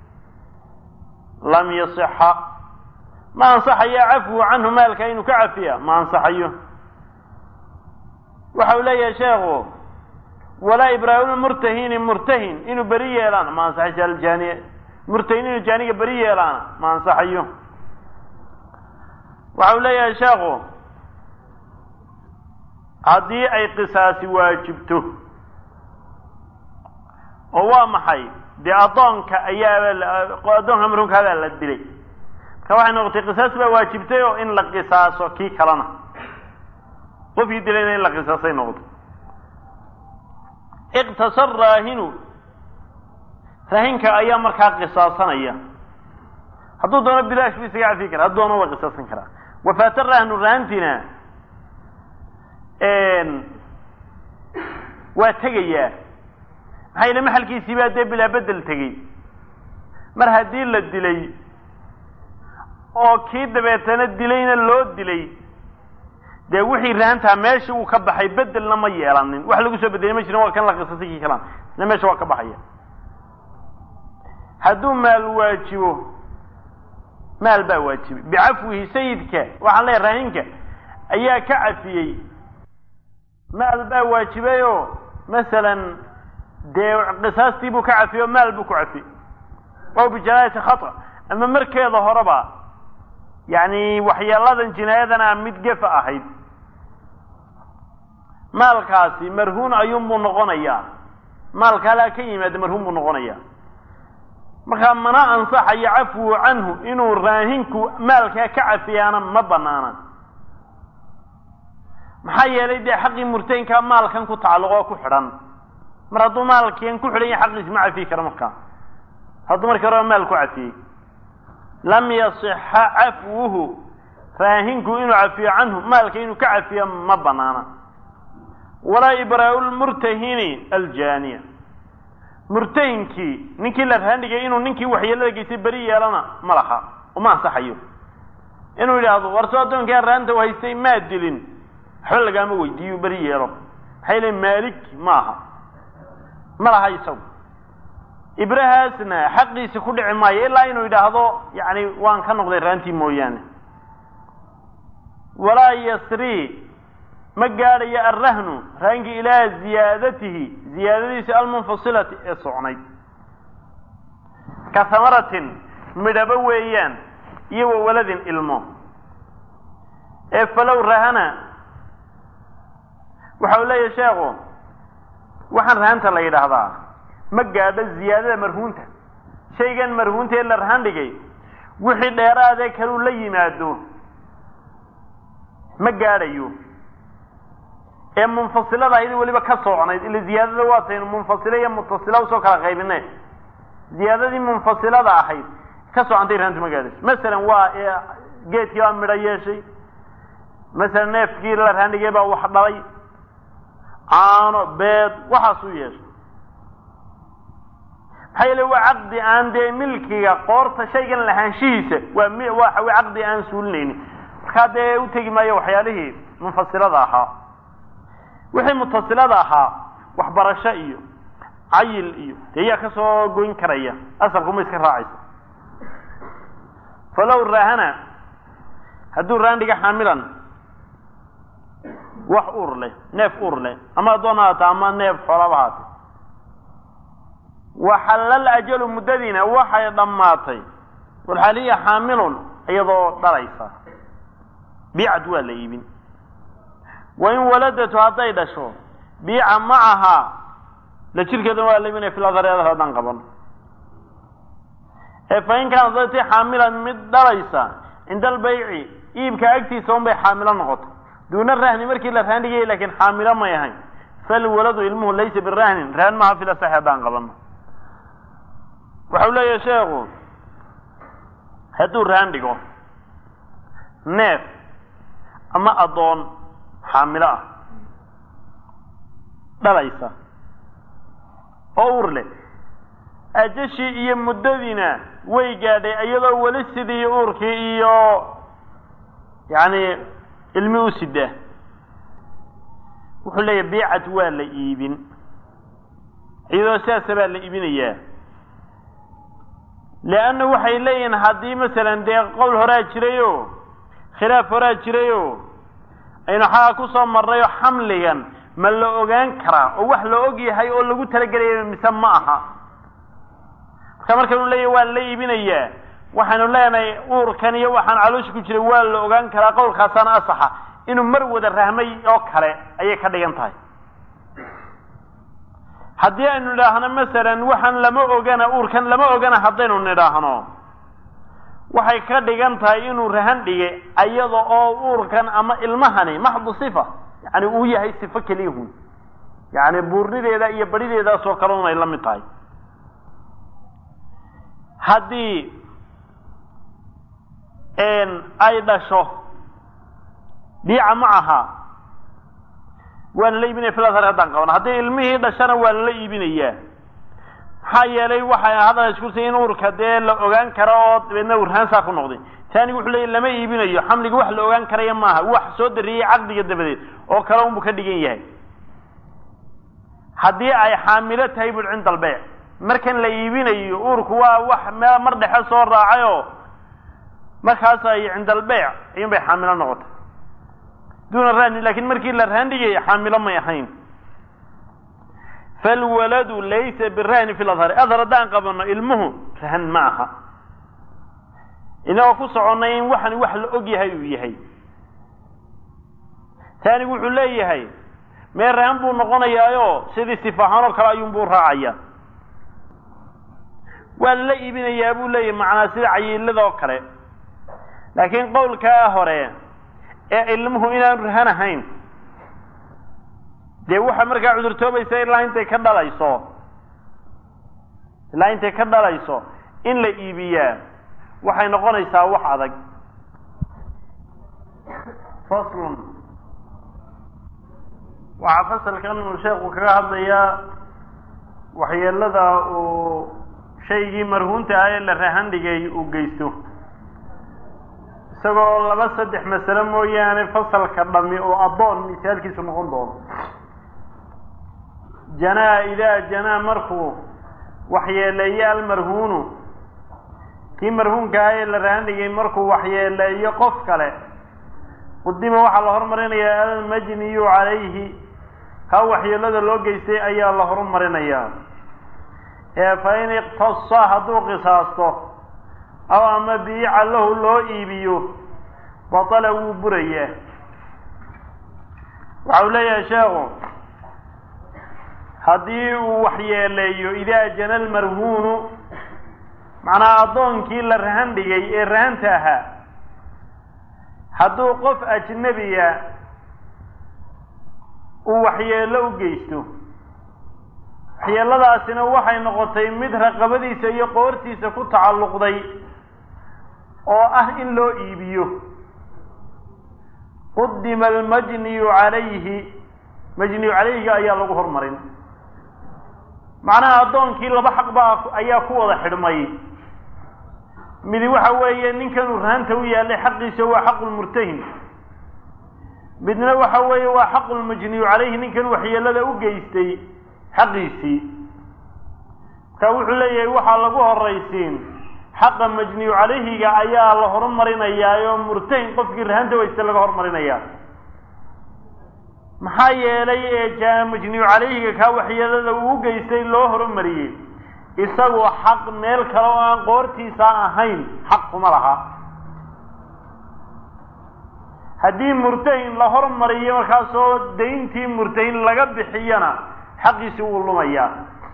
lam yasixa ma ansaxayo cafwu canhu maalka inuu ka cafiya ma ansaxayo waxa uu leeyahay sheekhu walaa ibraahim murtahini murtahin inuu beri yeelaana ma ansaxaysa aljaaniya murtahin inuu jaaniga beri yeelaana ma ansaxayo waxa uu leeyahay sheekhu haddii ay qisaasi waajibto oo waa maxay dee addoonka addoonka marhuunka hadaa la dilay marka waxay noqotay qisaas baa waajibtay oo in la qisaaso kii kalena qofkii dilayna in la qisaasay noqoto iqtasa raahinu raahinka ayaa markaa qisaasanaya hadduu doono bilaash buu isaga cafi kara hadduu doono waa qisaasan karaa wafaata raahnu rahantina waa tegayaa maxaa yeele maxalkiisii baa dee bilaa bedel tegey mar haddii la dilay oo kii dabeetana dilayna loo dilay dee wixii rahantaa meesha uu ka baxay bedelna ma yeelanin wax lagu soo bedelay ma jirin waa kan la qisasay kii kalaan isna meesha waa ka baxaya hadduu maal waajibo maal baa waajibay bicafwihi sayidka waxaan leeyahay raahinka ayaa ka cafiyey maal baa waajibay oo masalan dee qisaastii buu ka cafiyey oo maal buu ku cafiyey oo bijinaayati khata ama markeeda horeba yani waxyeeladan jinaayadana mid gefa ahayd maalkaasi marhuun ayuunbuu noqonayaa maalka halaa ka yimaada marhuun buu noqonayaa markaa mana ansaxayo cafwu canhu inuu raahinku maalkaa ka cafiyaana ma banaana maxaa yeelay dee xaqii murtahinka maalkan ku tacalluqo ku xidhan mar hadduu maalkiin ku xidhan yahay xaqiisi ma cafiyi karo markaa hadduu markii hore maal ku cafiyey lam yasixa cafwuhu raahinku inuu cafiyo canhu maalka inuu ka cafiyo ma banaana walaa ibraa'u lmurtahini aljaaniya murtahinkii ninkii la rahandhigay inuu ninkii waxyeelada geystay beri yeelana ma laha uma ansaxayo inuu yidhaahdo war soo addoonkaa raanta haystay maa dilin waxba lagaama weydiiyo beri yeelo maxay leeyiin maalik maaha ma laha isagu ibrahaasna xaqiisi ku dhici maayo ilaa inuu yidhaahdo yani waan ka noqday raantii mooyaane walaa yasri ma gaadhayo arrahnu rahankii ilaa ziyaadatihi ziyaadadiisa almunfasilati ee socnayd ka hamaratin midhaba weeyaan iyo wa waladin ilmo ee falow rahana waxa uu leeyahay sheekhu waxaan rahanta la yidhaahdaa ma gaadho ziyaadada marhuunta shaygan marhuunta ee la rahan dhigay wixii dheeraadee kaluu la yimaado ma gaadhayo ee munfasilada ahayd weliba ka socnayd ila ziyaadada waa taynu munfasila iyo mutasila usoo kala qaybinay ziyaadadii munfasilada ahayd ka socantay rahantu ma gaadhayso masalan waa geedkii baa midho yeeshay masalan neefkii la rahan dhigay baa wax dhalay caano beed waxaasuu yeeshay maxaa yeele waa caqdi aan dee milkiga qoorta shaygan lahaanshihiisa waa caqdi aan suulinaynin markaa dee u tegi maayo waxyaalihii munfasilada ahaa wixii mutasilada ahaa waxbarasho iyo cayil iyo dee yaa ka soo goyn karaya asalkuma iska raacaysa falow rahana hadduu rahan dhiga xaamilan wax ur leh neef ur leh ama addoon haata ama neef xoolaba haate waxallal ajalu muddadiina waxay dhammaatay walxaaliya xaamilun iyadoo dhalaysa biicad waa la iibin wain waladatu hadday dhasho biica macahaa la jirkeedana waa la iibinaya fil adhari adhar haddaan qaban ee fa in kaanat dadtii xaamilan mid dhalaysa cinda albayci iibka agtiisa un bay xaamilo noqotay duuna rahni markii la rahan dhigayay laakiin xaamilo may ahayn falwaladu ilmuhu laysa birahnin rahan maaha fil asaxi haddaan qabano waxau leeyahay sheekhu hadduu rahan dhigo neef ama addoon xaamilo ah dhalaysa oo ur leh ajashii iyo muddadiina way gaadhay iyadoo weli sidii uurkii iyo yani ilmi u sida wuxuu leeyahay biicad waa la iibin iyadoo sidaasa baa la iibinayaa leanna waxay leeyihiin haddii masalan dee qowl horaa jirayo khilaaf horaa jirayo aynu xaga ku soo marnayo xamligan ma la ogaan karaa oo wax la og yahay oo lagu talagelaya mise ma aha markaynu leeyahay waa la iibinayaa waxaynu leenahay uurkan iyo waxaan caloosha ku jiray waa la ogaan karaa qowlkaasaana asaxa inuu mar wada rahmay oo kale ayay ka dhigan tahay haddii aynu nidhaahno masalan waxaan lama ogana uurkan lama ogana haddaynu nidhaahno waxay ka dhigan tahay inuu rahan dhigay iyada oo uurkan ama ilmahani maxdu sifa yani uu yahay sifo keliyahun yani buurnideeda iyo barideedaasoo kale unay la mid tahay haddii ay dhasho biica macaha waa lala iibinaya fil adhar haddaan qabano haddii ilmihii dhashana waa lala iibinayaa maxaa yeelay waxay hadal iskursay in uurka dee la ogaan karo oo dabeedna urhaansaa ku noqday taanigu wuxuu leeyahy lama iibinayo xamliga wax la ogaan karaya maaha wax soo dariyey caqdiga dabadeed oo kale unbuu ka dhigan yahay haddii ay xaamilo tahay bul cinda albeyc markan la iibinayo uurku waa wax mar dhexe soo raacay oo markaas ay cinda albeyc ayuun bay xaamilo noqotay duuna rahni laakiin markii la rahan dhigay xaamilo may ahayn falwaladu laysa birahni fi ladhari adhar haddaan qabano ilmuhu rahan ma aha inagoo ku soconnay in waxani wax la og yahay uu yahay taanigu wuxuu leeyahay mee rahan buu noqonayaayo sidii sifahaan oo kale ayuunbuu raacaya waa la iibinayaa buu leeyahay macnaa sida cayiilada oo kale laakiin qowlkaa hore ee ilmuhu inaanu rahan ahayn dee waxa markaa cudurtoobaysa ilaa intay ka dhalayso in la iibiyaa waxay noqonaysaa wax adag. faslun waxaa fasalkan uu sheekhu kaga hadlayaa waxyeelada uu shaygii marhuunta ah ee la rahan dhigay uu geysto, isagoo 2-3 masale mooyaane fasalka dhami oo addoon misaalkiisu noqon doono. janaa idaa janaa markuu waxyeeleeyo almarhuunu, kii marhuunka ah ee la rahan dhigay markuu waxyeeleeyo qof kale, qudima waxaa la hormarinayaa almajniyu calayhi, kaa waxyeelada loo geystay ayaa la horumarinayaa. fa in iqtasa hadduu qisaasto aw ama biica lahu loo iibiyo batala wuu burayaa. waxa uu leeyahay sheekhu haddii uu waxyeeleeyo idaa jana almarhuunu, macnaa addoonkii la rahan dhigay ee rahanta ahaa hadduu qof ajnabiya uu waxyeello u geysto, waxyeeladaasina waxay noqotay mid raqabadiisa iyo qoortiisa ku tacalluqday oo ah in loo iibiyo, qudima almajniyu calayhi, majniyu calayhiga ayaa lagu hormarin. macnaha addoonkii 2 xaq ayaa ku wada xidhmay. midi waxa weeye ninkanuu rahanta u yaallay xaqiisa waa xaqulmurtahin, midna waxa weeye waa xaqulmajniyu calayhi, ninkan waxyeelada u geystay xaqiisii. marka wuxuu leeyahay waxaa lagu horaysiin xaqa majniyu calayhiga ayaa la horumarinayaa oo murtahin qofkii rahanta waysta laga horumarinayaa. maxaa yeelay ee majniyu calayhiga kaa waxyeelada uu geystay loo horumariyey, isagoo xaq meel kale oo aan qoortiisa ahayn xaq kuma laha. haddii murtahin la hormariyo markaasoo dayntii murtahin laga bixiyana xaqiisi wuu lumayaa.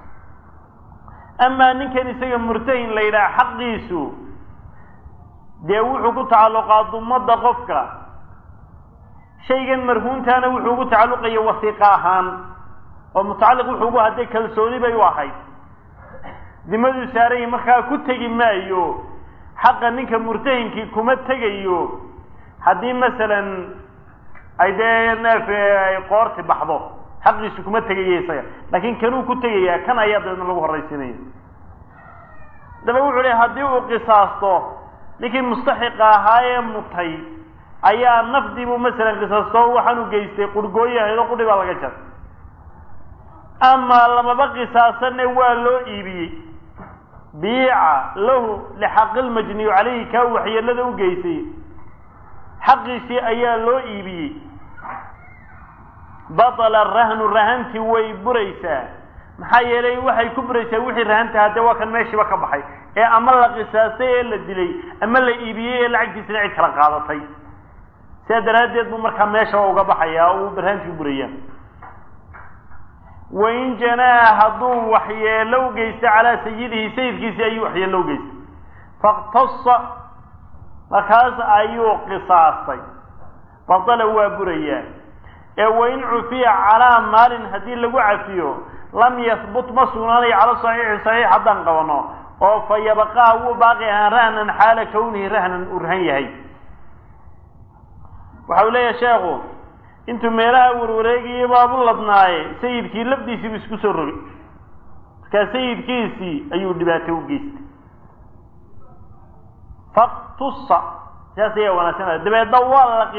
amaa ninkan isaga murtahin la yidhaha xaqiisu dee wuxuu ku tacalluqaa dumadda qofka, shaygan marhuuntaana wuxuu ugu tacalluqaya wasiiqa ahaan oo mutacalliq wuxuugu hadday kalsooni bay u ahayd, dimaduu saarayay markaa ku tegi maayo. xaqa ninka murtahinkii kuma tegayo haddii masalan ay dee neef ay qoorti baxdo, xaqiisu kuma tegaya isaga, laakiin kanuu ku tegayaa, kan ayaa dabeedna lagu horraysiinaya. daba wuxuu leey haddii uu qisaasto ninkii mustaxiqa ahaa ee mutay ayaa nafdiibuu masalan qisaasto waxaanu geystay qurgooyo ahayd oo qudhi baa laga jaray, ama lamaba qisaasane waa loo iibiyey, biica lahu lixaqilmajniyu calayhi kaa waxyeelada u geystay xaqiisii ayaa loo iibiyey, batala rahnu, rahantii way buraysaa. maxaa yeelay waxay ku buraysaa wixii rahanta hadde waa kan meeshiiba ka baxay ee ama la qisaastay ee la dilay ama la iibiyey ee lacagtiisina cid kala qaadatay. sidaa daraaddeed buu markaa meesha uga baxayaa oo uu rahantii u burayaa. wain janaa hadduu waxyeello u geysta calaa sayidihi, sayidkiisii ayuu waxyeello u geystay, faqtasa markaas ayuu qisaastay, batala waa burayaa. ee wain cufiya calaa maalin haddii lagu cafiyo lam yahbut ma sugnaanayo cala saxiixi, saxiix haddaan qabano, oo fa yabqaa wuu baaqi ahaan rahnan xaala kownihi rahnan uu rahan yahay. waxa uu leeyahay sheekhu intuu meelaha warwareegayay baabu ladnaaye sayidkii lafdiisiibu isku soo rogay, markaa sayidkiisii ayuu dhibaato u geystay. faqtusa sidaas ayaa wanaagsanaya. dabeedna waa la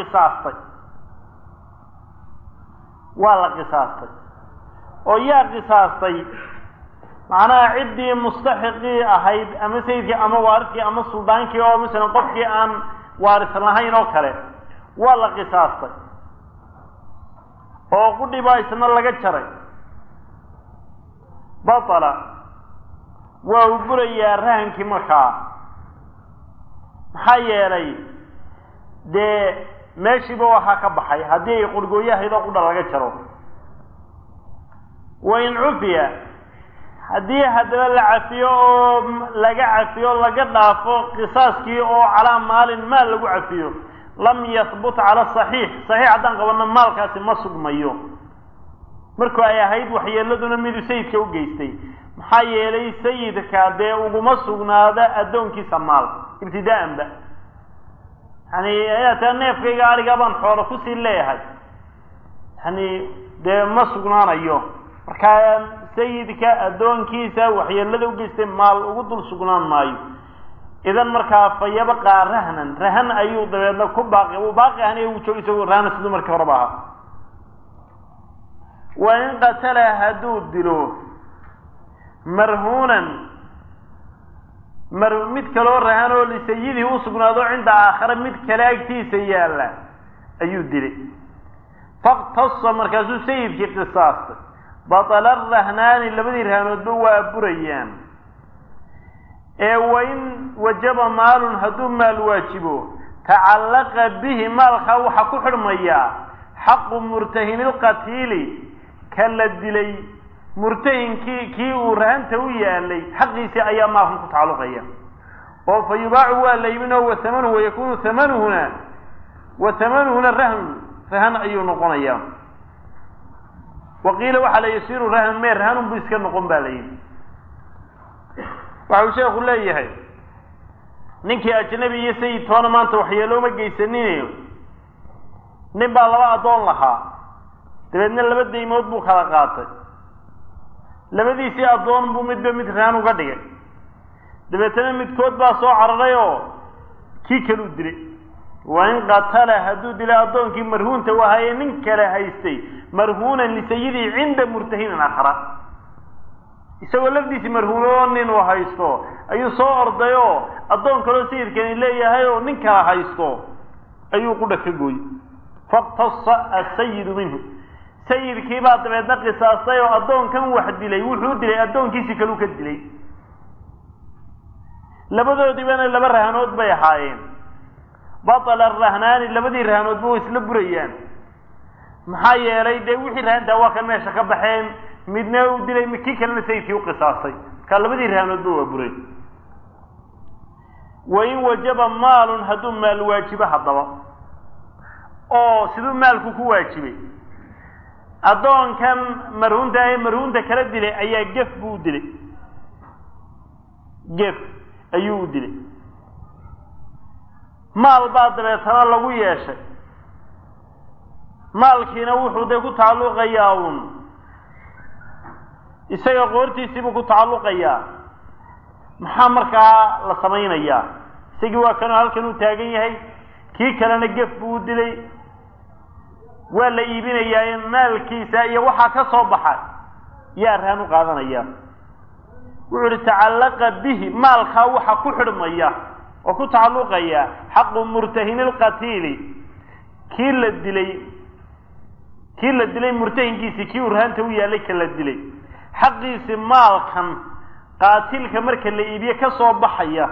qisaastay oo yaa qisaastay, macnaha ciddii mustaxiqii ahayd ama sayidkii ama waaridkii ama suldaankii oo masalan qofkii aan waaris lahayn oo kale waa la qisaastay oo qudhi baa isna laga jaray. batala waa u burayaa rahankii markaa. maxaa yeelay dee meeshiiba waxaa ka baxay haddii ay qurgooyahaydoo qudha laga jaro. wain cufiya haddii haddaba la cafiyo oo laga cafiyo laga dhaafo qisaaskii oo calaa maalin maal lagu cafiyo, lam yahbut cala saxiix, saxiix haddaan qabanno maalkaasi ma sugmayo. markuu ay ahayd waxyeeladuna midu sayidka u geystay maxaa yeelay sayidka dee uguma sugnaada addoonkiisa maal ibtidaa'anba yani ayaata neefkayga ariga baan xoolo kusii leeyahay yani dee ma sugnaanayo markaa sayidka addoonkiisa waxyeelada u geystay maal ugu dul sugnaan maayo idan markaa fayabqaa rahnan rahan ayuu dabeedna ku baaqi uu baaqi ahan uu joogo isagoo rahna siduu markii horeba ahaa wain qatala hadduu dilo marhuunan mid kaloo rahan oo lisayidii u sugnaado cinda aakhare mid kale agtiisa yaalla ayuu dilay faqtasa markaasuu sayidkii qisaastay batala arahnaani labadii rahanoodba waa burayaan ee wain wajaba maalun hadduu maal waajibo tacallaqa bihi maalkaa waxaa ku xidhmayaa xaqu murtahini lqatiili ka la dilay murtahinkii kii uu rahanta u yaalay xaqiisii ayaa maalkan ku tacalluqaya oo fa yubaacu waa la iibin oo wathamanuhu wayakunu thamanuhuna rahan ayuu noqonayaa waqiila waxaa la yasiiru rahan mee rahanun bu iska noqon baa la yidhi waxa uu sheekhu leeyahay ninkii ajnabi iyo sayid toona maanta waxyeelooma geysaninayo nin baa laba addoon lahaa dabeedna laba daymood buu kala qaatay labadiisii addoon buu midba mid rahan uga dhigay dabeetana midkood baa soo cararay oo kii kale u dilay wain qatala hadduu dilay addoonkii marhuunta u ahaayee nin kale haystay marhuunan lisayidii cinda murtahinin aakhara isagoo lafdiisii marhuuno nin uu haysto ayuu soo orday oo addoon kaloo sayidkani leeyahay oo nin kala haysto ayuu qudha ka gooyey faqtasa asayidu minhu sayidkii baa dabeedna qisaastay oo addoonkan wax dilay wuxuu dilay addoonkiisii kaleu ka dilay labadoodiibana laba rahanood bay ahaayeen batala arahnaani labadii rahanoodba way isla burayaan maxaa yeelay dee wixii rahantaa waa kan meesha ka baxeen midna uu dilay kii kalena sayidkii u qisaastay markaa labadii rahanoodba waa buray wain wajaba maalun hadduu maal waajibo haddaba oo siduu maalku ku waajibay addoonkan marhuunta ee marhuunta kala dilay ayaa gef buu u dilay gef ayuu u dilay maal baa dabeetana lagu yeeshay maalkiina wuxuu dee ku tacalluqayaa uun isaga qoortiisiibuu ku tacalluqayaa maxaa markaa la samaynayaa isagii waa kanoo halkan uu taagan yahay kii kalena gef buu u dilay waa la iibinayaa maalkiisa iyo waxaa ka soo baxa yaa rahan u qaadanaya wuxuu ihi tacallaqa bihi maalkaa waxa ku xidhmaya oo ku tacalluqaya xaqu murtahini lqatiili kii la dilay murtahinkiisii kii uu rahanta u yaalay ka la dilay xaqiisi maalkan qaatilka marka la iibiye ka soo baxaya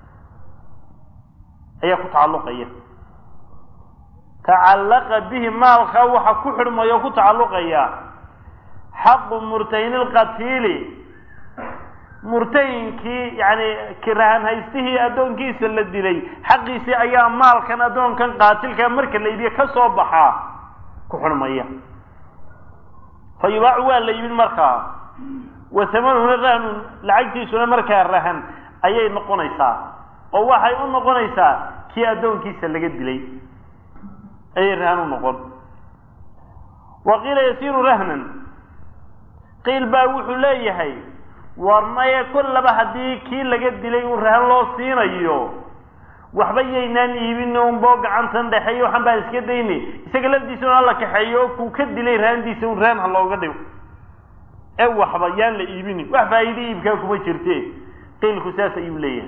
ayaa ku tacalluqaya tacallaqa bihi maalkaa waxa ku xidhmaya oo ku tacalluqaya xaqu murtahini lqatiili murtahinkii yani rahan haystihii addoonkiisa la dilay xaqiisii ayaa maalkan addoonkan qaatilka marka la iibiye ka soo baxaa ku xidhmaya fa yubaacu waa la iibin markaa wa thamanuhuna rahnun lacagtiisuna markaa rahan ayay noqonaysaa oo waxay u noqonaysaa kii addoonkiisa laga dilay ayay rahan u noqon wa qiila yasiiru rahnan qiil baa wuxuu leeyahay war maya kollaba haddii kii laga dilay uu rahan loo siinayo waxba yaynaan iibin unboo gacantan dhexeeyo waxaan baan iska dayni isaga lafdiisuna la kaxeeyo kuu ka dilay rahandiisa un rahan ha looga dhigo ee waxba yaan la iibinin wax faa'iida iibkaa kuma jirte qiilku saas ayuu leeyahay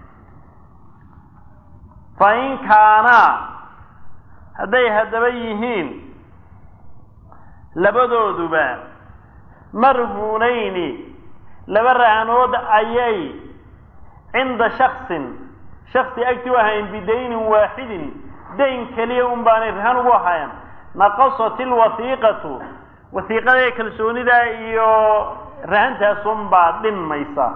fa in kaanaa hadday haddaba yihiin labadooduba marhuunayni laba rahanood ayay cinda shaksi agti u ahayn bidaynin waaxidin dayn keliya un baanay rahan ugu ahaayeen naqasat ilwasiiqatu wasiiqada ee kalsoonida iyo rahantaasun baa dhinmaysa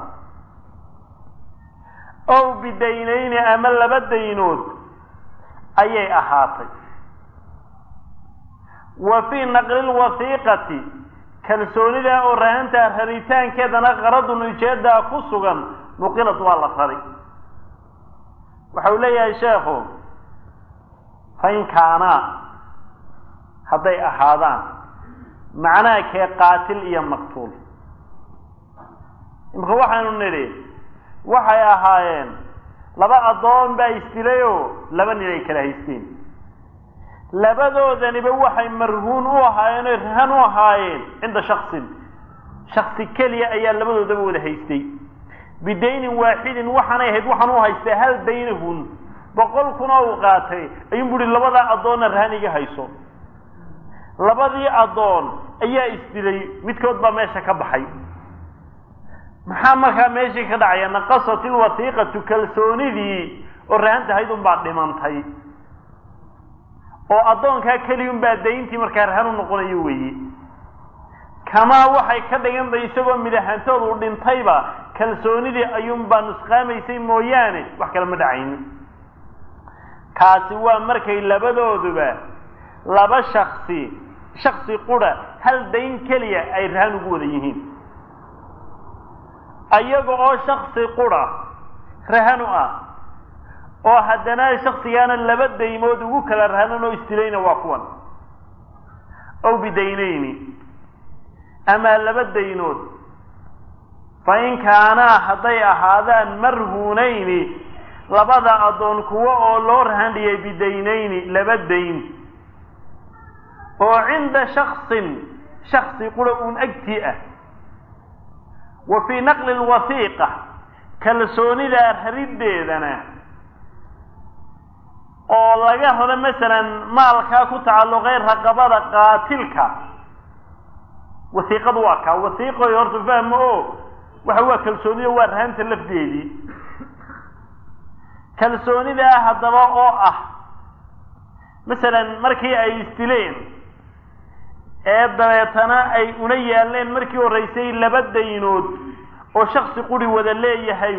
ow bidaynayni ama laba daynood ayay ahaatay wa fii naqli lwasiiqati kalsoonida oo rahanta raritaankeedana qaradun ujeeda ku sugan nuqilad waa la raray waxa uu leeyahay sheekhu fain kaana hadday ahaadaan macnaa kee qaatil iyo maqtuul imka waxaanu nidhi waxay ahaayeen laba adoon baa istilayoo laba nin ay kala haysteen labadoodaniba waxay marhuun u ahaayeen oo rahan u ahaayeen cinda shaksi keliya ayaa labadoodaba wada haystay bidaynin waaxidin waxaanay ahayd waxaan u haystay hal daynahun 100 kun oo qaatay ayuu buri labada adoon rahan iga hayso labadii adoon ayaa isdilay midkood baa meesha ka baxay maxaa markaa meeshii ka dhacaya naqasatil wasiiqatu kalsoonidii oo rahanta hayd baa dhimantay oo adoonka kaliya baa dayntii markaa rahan u noqonayo weeye kama waxay ka dhiganday isagoo midahantoodu dhintayba kalsoonidii ayuun baa nusqaamaysay mooyaane wax kale ma dhacayn kaasi waa markay labadooduba laba shakhsi qura hal dayn kaliya ay rahan ugu wada yihiin ayaga oo shakhsi qura rahan ah oo haddana shakhsigaana laba daymood ugu kala rahanan oo istilayna waa kuwan oo bidaynayni ama laba daynood fa in kaana hadday ahaadaan marhuunayni labada adoon kuwa oo loo rahan dhiyay bidaynayni laba dayn oo cinda shakhsi qura uun agtii ah wa fii naqli lwasiiqa kalsoonida rariddeedana oo laga hore masalan maalkaa ku tacalluqay raqabada qaatilka wasiiqadu waa kaa wasiiqoy horta fahmo oo waxa waa kalsoonida waa rahanta lafdeedii kalsoonida haddaba oo ah masalan markii ay istileen ee dabeetana ay una yaaleen markii horeysay laba daynood oo shakhsi quri wada leeyahay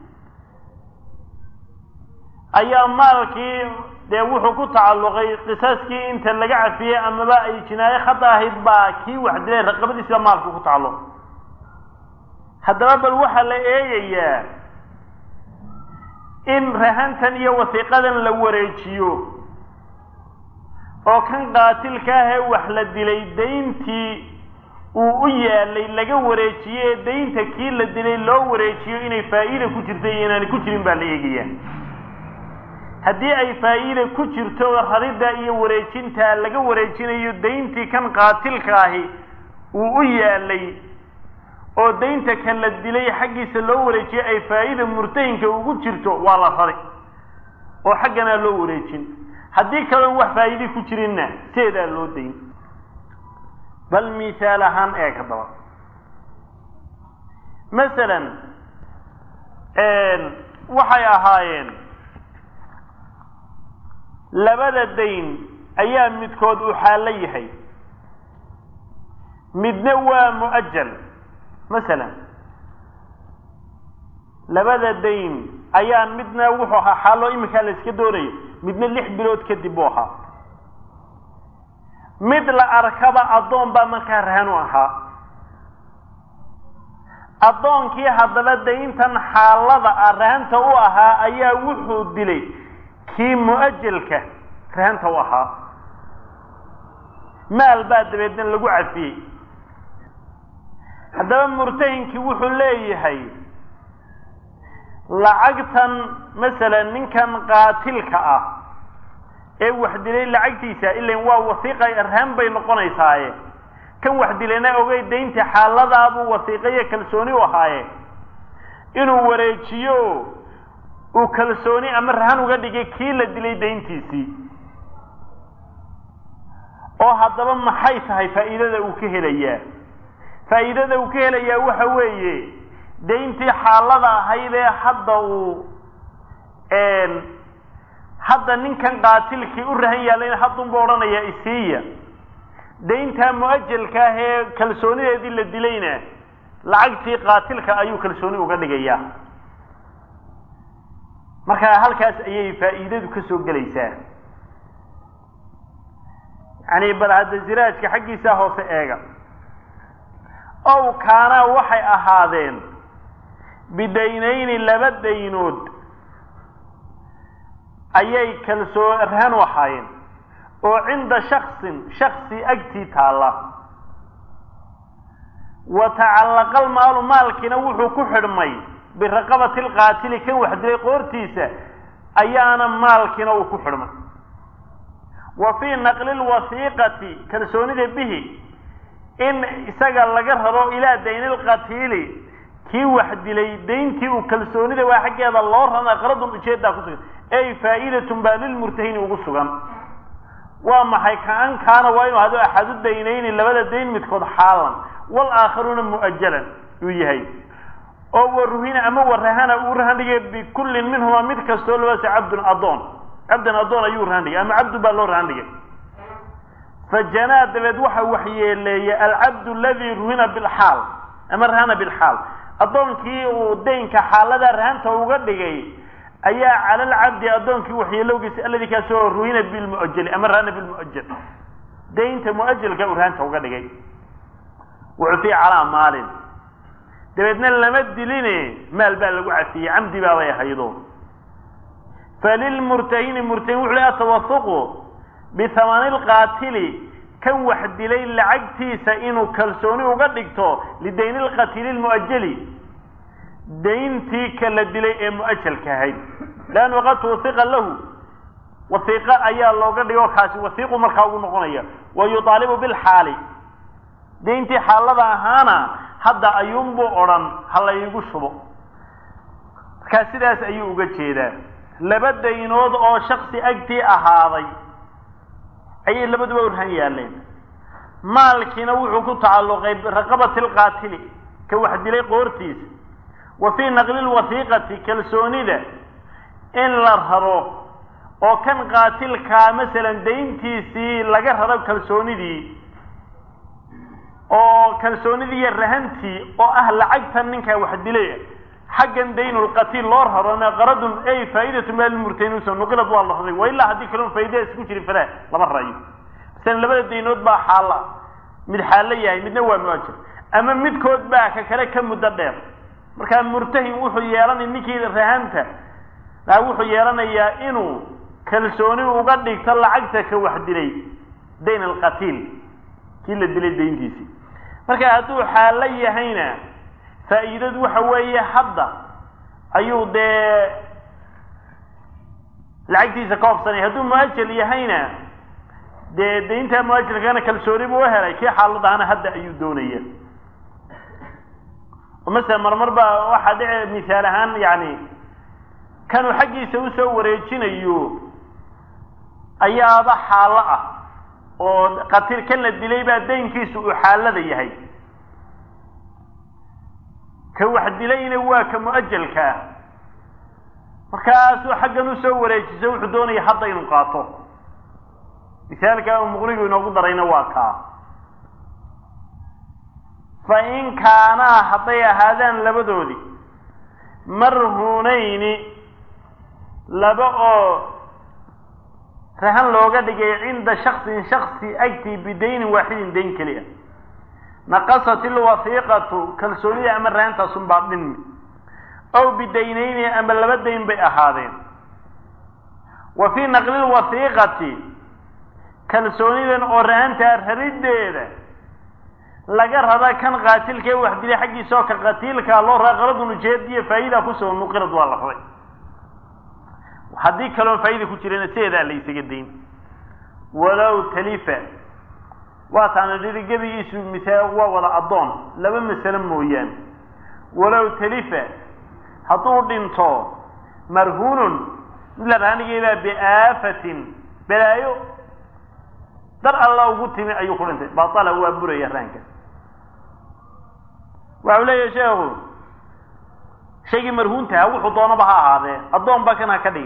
ayaa maalkii dee wuxuu ku tacalluqay qisaaskii inta laga cafiyey amaba ay jinaaye khata ahayd baa kii wax dilay raqabadiisa maalku ku tacalluq haddaba bal waxaa la eegayaa in rahantan iyo wasiiqadan la wareejiyo oo kan qaatilka ah ee wax la dilay dayntii uu u yaalay laga wareejiyo ee daynta kii la dilay loo wareejiyo inay faa'iida ku jirto iyo inaanay ku jirin baa la eegayaa haddii ay faa'iida ku jirto raridda iyo wareejinta laga wareejinayo dayntii kan qaatilka ahi uu u yaalay oo daynta kan la dilay xaggiisa loo wareejiyo ay faa'iida murtahinka ugu jirto waa la rari oo xaggana loo wareejin haddii kaloon wax faa'iidi ku jirinna sideedaa loo dayn bal misaal ahaan eeg haddaba masalan waxay ahaayeen labada dayn ayaa midkood uu xaallo yahay midna waa mu'ajal masalan labada dayn ayaa midna wuxuu ahaa xaallo iminkaa la iska doonayo midna 6 bilood kadib buu ahaa mid la arkaba addoon baa markaa rahan u ahaa addoonkii haddaba dayntan xaalada ah rahanta u ahaa ayaa wuxuu dilay kii mu'ajalka rahanta u ahaa maal baa dabeedna lagu cafiyey haddaba murtahinkii wuxuu leeyahay lacagtan masalan ninkan qaatilka ah ee wax dilay lacagtiisa ilaan waa wasiiqa rahan bay noqonaysaaye kan wax dilayna ogay daynta xaaladaabuu wasiiqayo kalsooni u ahaaye inuu wareejiyo uu kalsooni ama rahan uga dhigay kii la dilay dayntiisii oo haddaba maxay tahay faa'iidada uu ka helayaa faa'iidada uu ka helayaa waxa weeye dayntii xaalada ahayd ee hadda ninkan qaatilkii u rahan yaallayna haddunba odhanayaa isiiya dayntaa mu'ajalka ah ee kalsoonideedii la dilayna lacagtii qaatilka ayuu kalsooni uga dhigayaa markaa halkaas ayay faa'iidadu ka soo gelaysaa yani bal hadda ziraajka xaggiisa hoose eega أو كان وحي أهادين بدينين لبا دينود أيي كالسو رهان وحاين وعند شخص أجتي تعالى وتعلق المال مالكنا وحو كحرمي برقبة القاتل كان وحدي قورتيسة أيانا مالكنا وكحرمي وفي نقل الوثيقة كالسوني به إن إساق لقرره إلى دين القتيل كي واحد لي دينتي وكالسوني واحد هذا الله أنا قرض الشيء ده كسر أي فائدة بالمرتهين وقصوا وما حيكان كان وايو هذا أحد الدينين اللي بدأ الدين متكون حالا والآخرون مؤجلا ويهي أو الرهين أما ورهانا ورهان بكل منهما مثل كستول واسع عبد أضون أيورهان أما عبد بالورهان فالجناد بدوحة وحي اللي العبد الذي رهن بالحال أما رهان بالحال أضون كي ودين كحالة رهان توقد لغي أي على العبد أضون كي وحي اللوغس الذي كسو رهن بالمؤجل أما رهان بالمؤجل دين تمؤجل كورهان توقد لغي وعفي على مال دبدنا لمد لنا مال بالغ عفي عمدي بابا يحيضون فللمرتهين مرتهين وحلا توثقوا بثمان القاتل كم واحد لي لعقتي سئنو كالسوني وقدقتو لدين القتيل المؤجل دينتي كالدلي مؤجل كهي لأنه قد توثق له وثيقة أيها الله قد يوكاسي وثيق مرخاو نقنية ويطالب بالحال دينتي حالة هانا حتى أيومبو أوران هلا يقشبو كاسداس أيو قد لبا دينود أو شخص أجتي أهاضي أي لبا دورهن يالين مالكنا وحكو تعلق رقبة القاتل كواحد لي قورتيس وفي نقل الوثيقة كالسوني ده إن لرهرو أو كان قاتل كمثلا دينتيسي لقرهرو كالسوني دي أو كالسوني دي الرهنتي أو أهل عجتا منك واحد ليه حقا دين القتيل لورها أنا قرض أي فائدة مال المرتين وسنقلت والله ذي وإلا هدي كلهم فائدة اسكوشري فلا لما رأيه سن لبدا الدينود با حالة من حالية من نوع مواجه أما مدكود باك كلا كم مدبر مركان مرتهي وحو يالان إنكي رهانته لا وحو يالان يا إنو كالسوني وقد يكتل عقتك واحد لي دين القتيل كل الدليل دين ديسي مركان هدو حالية هنا فائدة وحوية حضة أيو ده لعقتي سكوف سنة هدو مؤجل يهينا ده انت مؤجل كان كالسوري بوهرة كي حالة أنا هدا أيو دونية ومثلا مرمربا واحد مثالهان يعني كانوا حقي سوسو وريتشين أيو أيابا حالة وقتل كان الدليبا دين كيسو حالة ذي هي كواحد لين هو كمؤجل كا مركاسو حقا نسوي يسوي حدوني حتى ينقاطه مثال كان مغرق ونقول درينا واقع فإن كان حطي هذان لبدودي مرهونين لبقوا فهل لو قد عند شخص أجتي بدين واحد دين كليه نقصت الوثيقة كالسونية أمر أنت صنبات مني أو بدينين أمر لبدين بأحادين وفي نقل الوثيقة كالسونية أورانت أرهريد ديدا لقر هذا كان قاتل كي واحد لي حقي سوك قتيل كالله رغرد نجدية فايدة كسو نقرد والله وحديك كلام فايدة كتيرين سيدا اللي يسجدين ولو تليفة واتانا ديري قبي اسم مثال ووضع الضون لما مسلم مويان ولو تليفة حطور دينتو مرهون لبهاني إلى بآفة بلايو در الله وقلت من أيو خلنت باطالة هو أبوري يهرانك وعلي يا شيخ شيء مرهون تهوح الضون بها هذا الضون باكنا كدي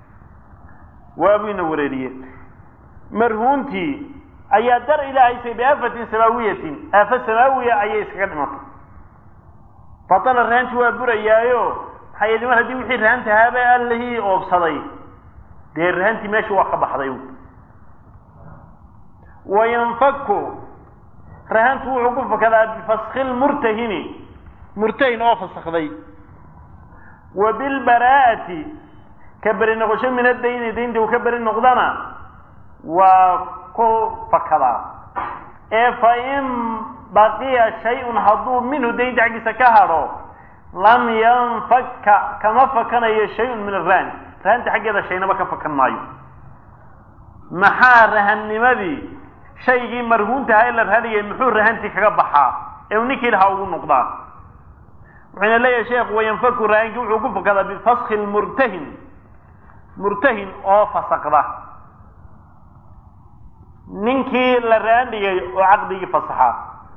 وابين وريدية مرهونتي أي در إلهي بآفة سماوية آفة سماوية أي إسكاد مطر فطل الرهانت وابوري يايو حيث ما هدي وحي الرهانت هذا اللي هي أوبصدي دي الرهانت ماشي وقب حضيو وينفك rahantu wuxuu ku fakadaa bifaskil murtahini murtahin oo fasakday wa bil baraa'ati kabari noqosho min ad-dayn daynta uu kabari noqdana waa ku fakadaa fa in baqiya shay'un hadu minhu daynta xagiisa ka haro lam yanfakka kama fakanayo shay'un min ar-rahan rahanta xaggeeda shaynaba ka fakan maayo maxaa rahannimadii shaygii marhuunta ahaa la rahanayay muxuu rahantii kaga baxaa ee ninkii lahaa ugu noqdaa wuxuuna leeyahay sheekhu wayanfaku rahanki wuxuu ku fakadaa bifaskhi murtahin oo fasakda ninkii la rahan dhigay oo caqdigii fasaxa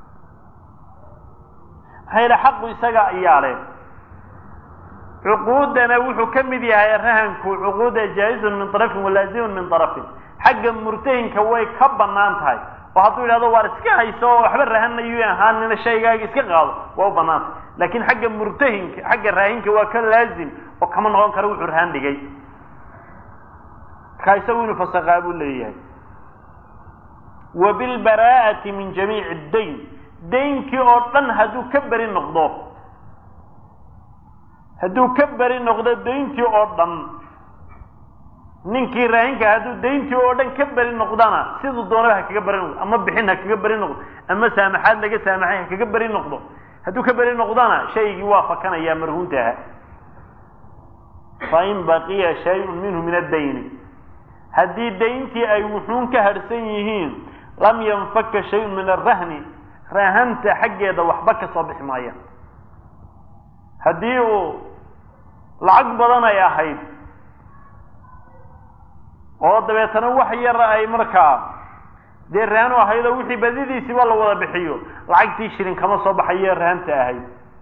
hayla xaqu isaga ayaa leh cuquudana wuxuu ka mid yahay rahanku cuquuda jaa'izun min tarafin walaazimun min tarafin xagga murtahinka way ka bannaan tahay oo hadduu yidhahdo waar iska hayso oo waxba rahanayu ahaanina shaygaaga iska qaado waa u bannaan tahay laakiin xagga murtahinka xagga raahinka waa ka laazim oo kama noqon karo wuxuu rahan dhigay markaa isagu inuu fasakhaa buu leeyahay wa bilbaraa'ati min jamiici addayn daynkii oo dhan hadduu ka beri noqdo dayntii oo dhan ninkii raahinka hadduu dayntii oo dhan ka beri noqdana siduu doonaba ha kaga beri noqdo ama bixin ha kaga beri noqdo ama saamaxaad laga saamaxay ha kaga beri noqdo hadduu ka beri noqdana shaygii waa fakanayaa marhuunta aha fa in baqiya shay'un minhu min ad-dayni haddii dayntii ay wuxuun ka harsan yihiin lam yanfaka shay'un min ar-rahni rahanta xaggeeda waxba ka soo bixi maaya haddii uu lacag badan ay ahayd oo dabeetana wax yar ay markaa dee rahan u ahayd oo wixii badidiisiiba la wada bixiyo lacagtii shilin kama soo baxaye rahanta ahayd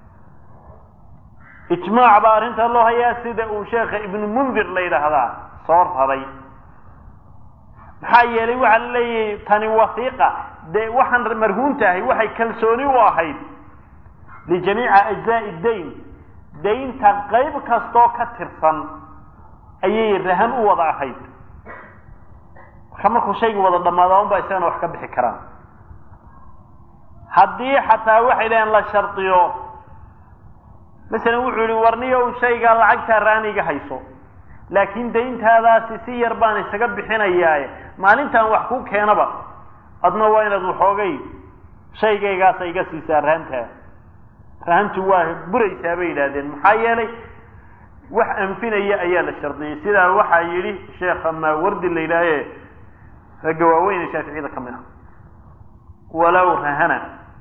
ijmaac baa arrintaa loo hayaa sida uu sheekha ibnu mundir la yidhaahdaa soo raray maxaa yeelay waxaa la leeyahay tani wasiiqa dee waxaan marhuunta ahay waxay kalsooni u ahayd lijamiica ajzaa'i dayn daynta qayb kastoo ka tirsan ayay rahan u wada ahayd marka markuu shayga wada dhammaada unbaa isagana wax ka bixi karaan haddii xataa waxay dhaheen la shardiyo masalan wuxuu yihi warniyow shaygaa lacagtaa raaniga hayso laakiin dayntaadaasi si yar baan isaga bixinayaaye maalintan wax kuu keenaba adna waa inaad waxoogay shaygaygaasa iga siisaa rahantaa rahantu waa buraysaa bay yidhaahdeen maxaa yeelay wax anfinaya ayaa la shardiyey sidaa waxaa yidhi sheekha maawardi la yidhaahe ragga waaweyne shaaficiyada ka mid ah walow rahana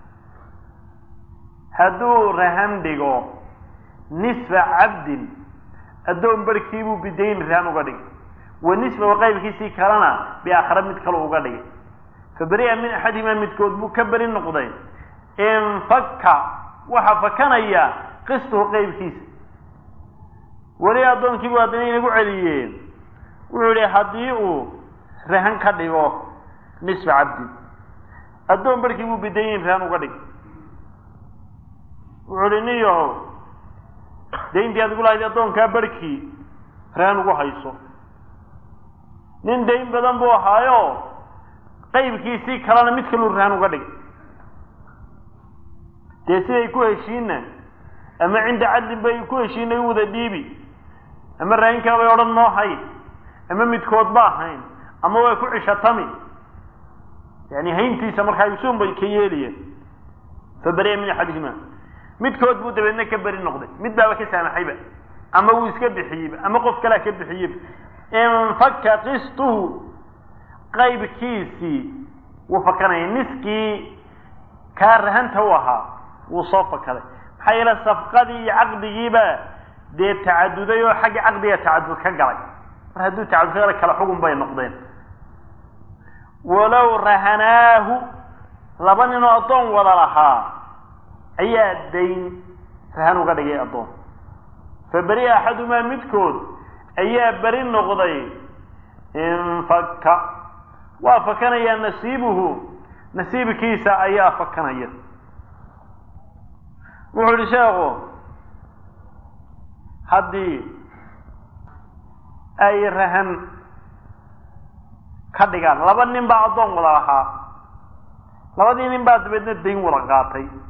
hadduu rahan dhigo nisfa cabdin addoon barhkii buu bidayni rahan uga dhigay wa nisfa qaybkiisii kalena biaakhara mid kale uga dhigay faberi'a min axadihimaa midkood buu ka beri noqday infaka waxaa fakanaya qistuhu qaybkiisa weli addoonkiibu haddana inagu celiyeen wuxuu yihi haddii uu rahan ka dhigo nisfa cabdin addoon barhkii buu bidayni rahan uga dhigay wuxuu hi nin yahow dayntii aad igu lahayd addoonkaa barhkii rahan ugu hayso nin dayn badan buu ahaayo qaybkiisii kalena mid kaluu rahan uga dhigay dee siday ku heshiina ama cinda cadlin bay ku heshiinay u wada dhiibi ama raahinkaa bay odhan noo hay ama midkood ba ahayn ama way ku cishatami yani hayntiisa markaa yusuun bay ka yeelayeen faberi'a min axadihima midkood buu dabeedna ka beri noqday mid baaba ka saamaxayba ama wuu iska bixiyeyba ama qof kalea ka bixiyeyba infaka qistuhu qaybkiisii wuu fakanaya niskii kaa rahanta u ahaa wuu soo fakaday maxaa yeele safqadii iyo caqdigiiba dee tacaduday oo xagga caqdiga tacadud ka galay mar hadduu tacadud ka galay kala xugun bay noqdeen walow rahanaahu laba ninoo addoon wada lahaa ayaa dayn rahan uga dhigay addoon faberi'a axadumaa midkood ayaa beri noqday infaka waa fakanayaa nasiibuhu nasiibkiisa ayaa fakanaya wuxuu yihi sheekhu haddii ay rahan ka dhigaan laba nin baa addoon wada lahaa labadii nin baa dabeedna dayn wada qaatay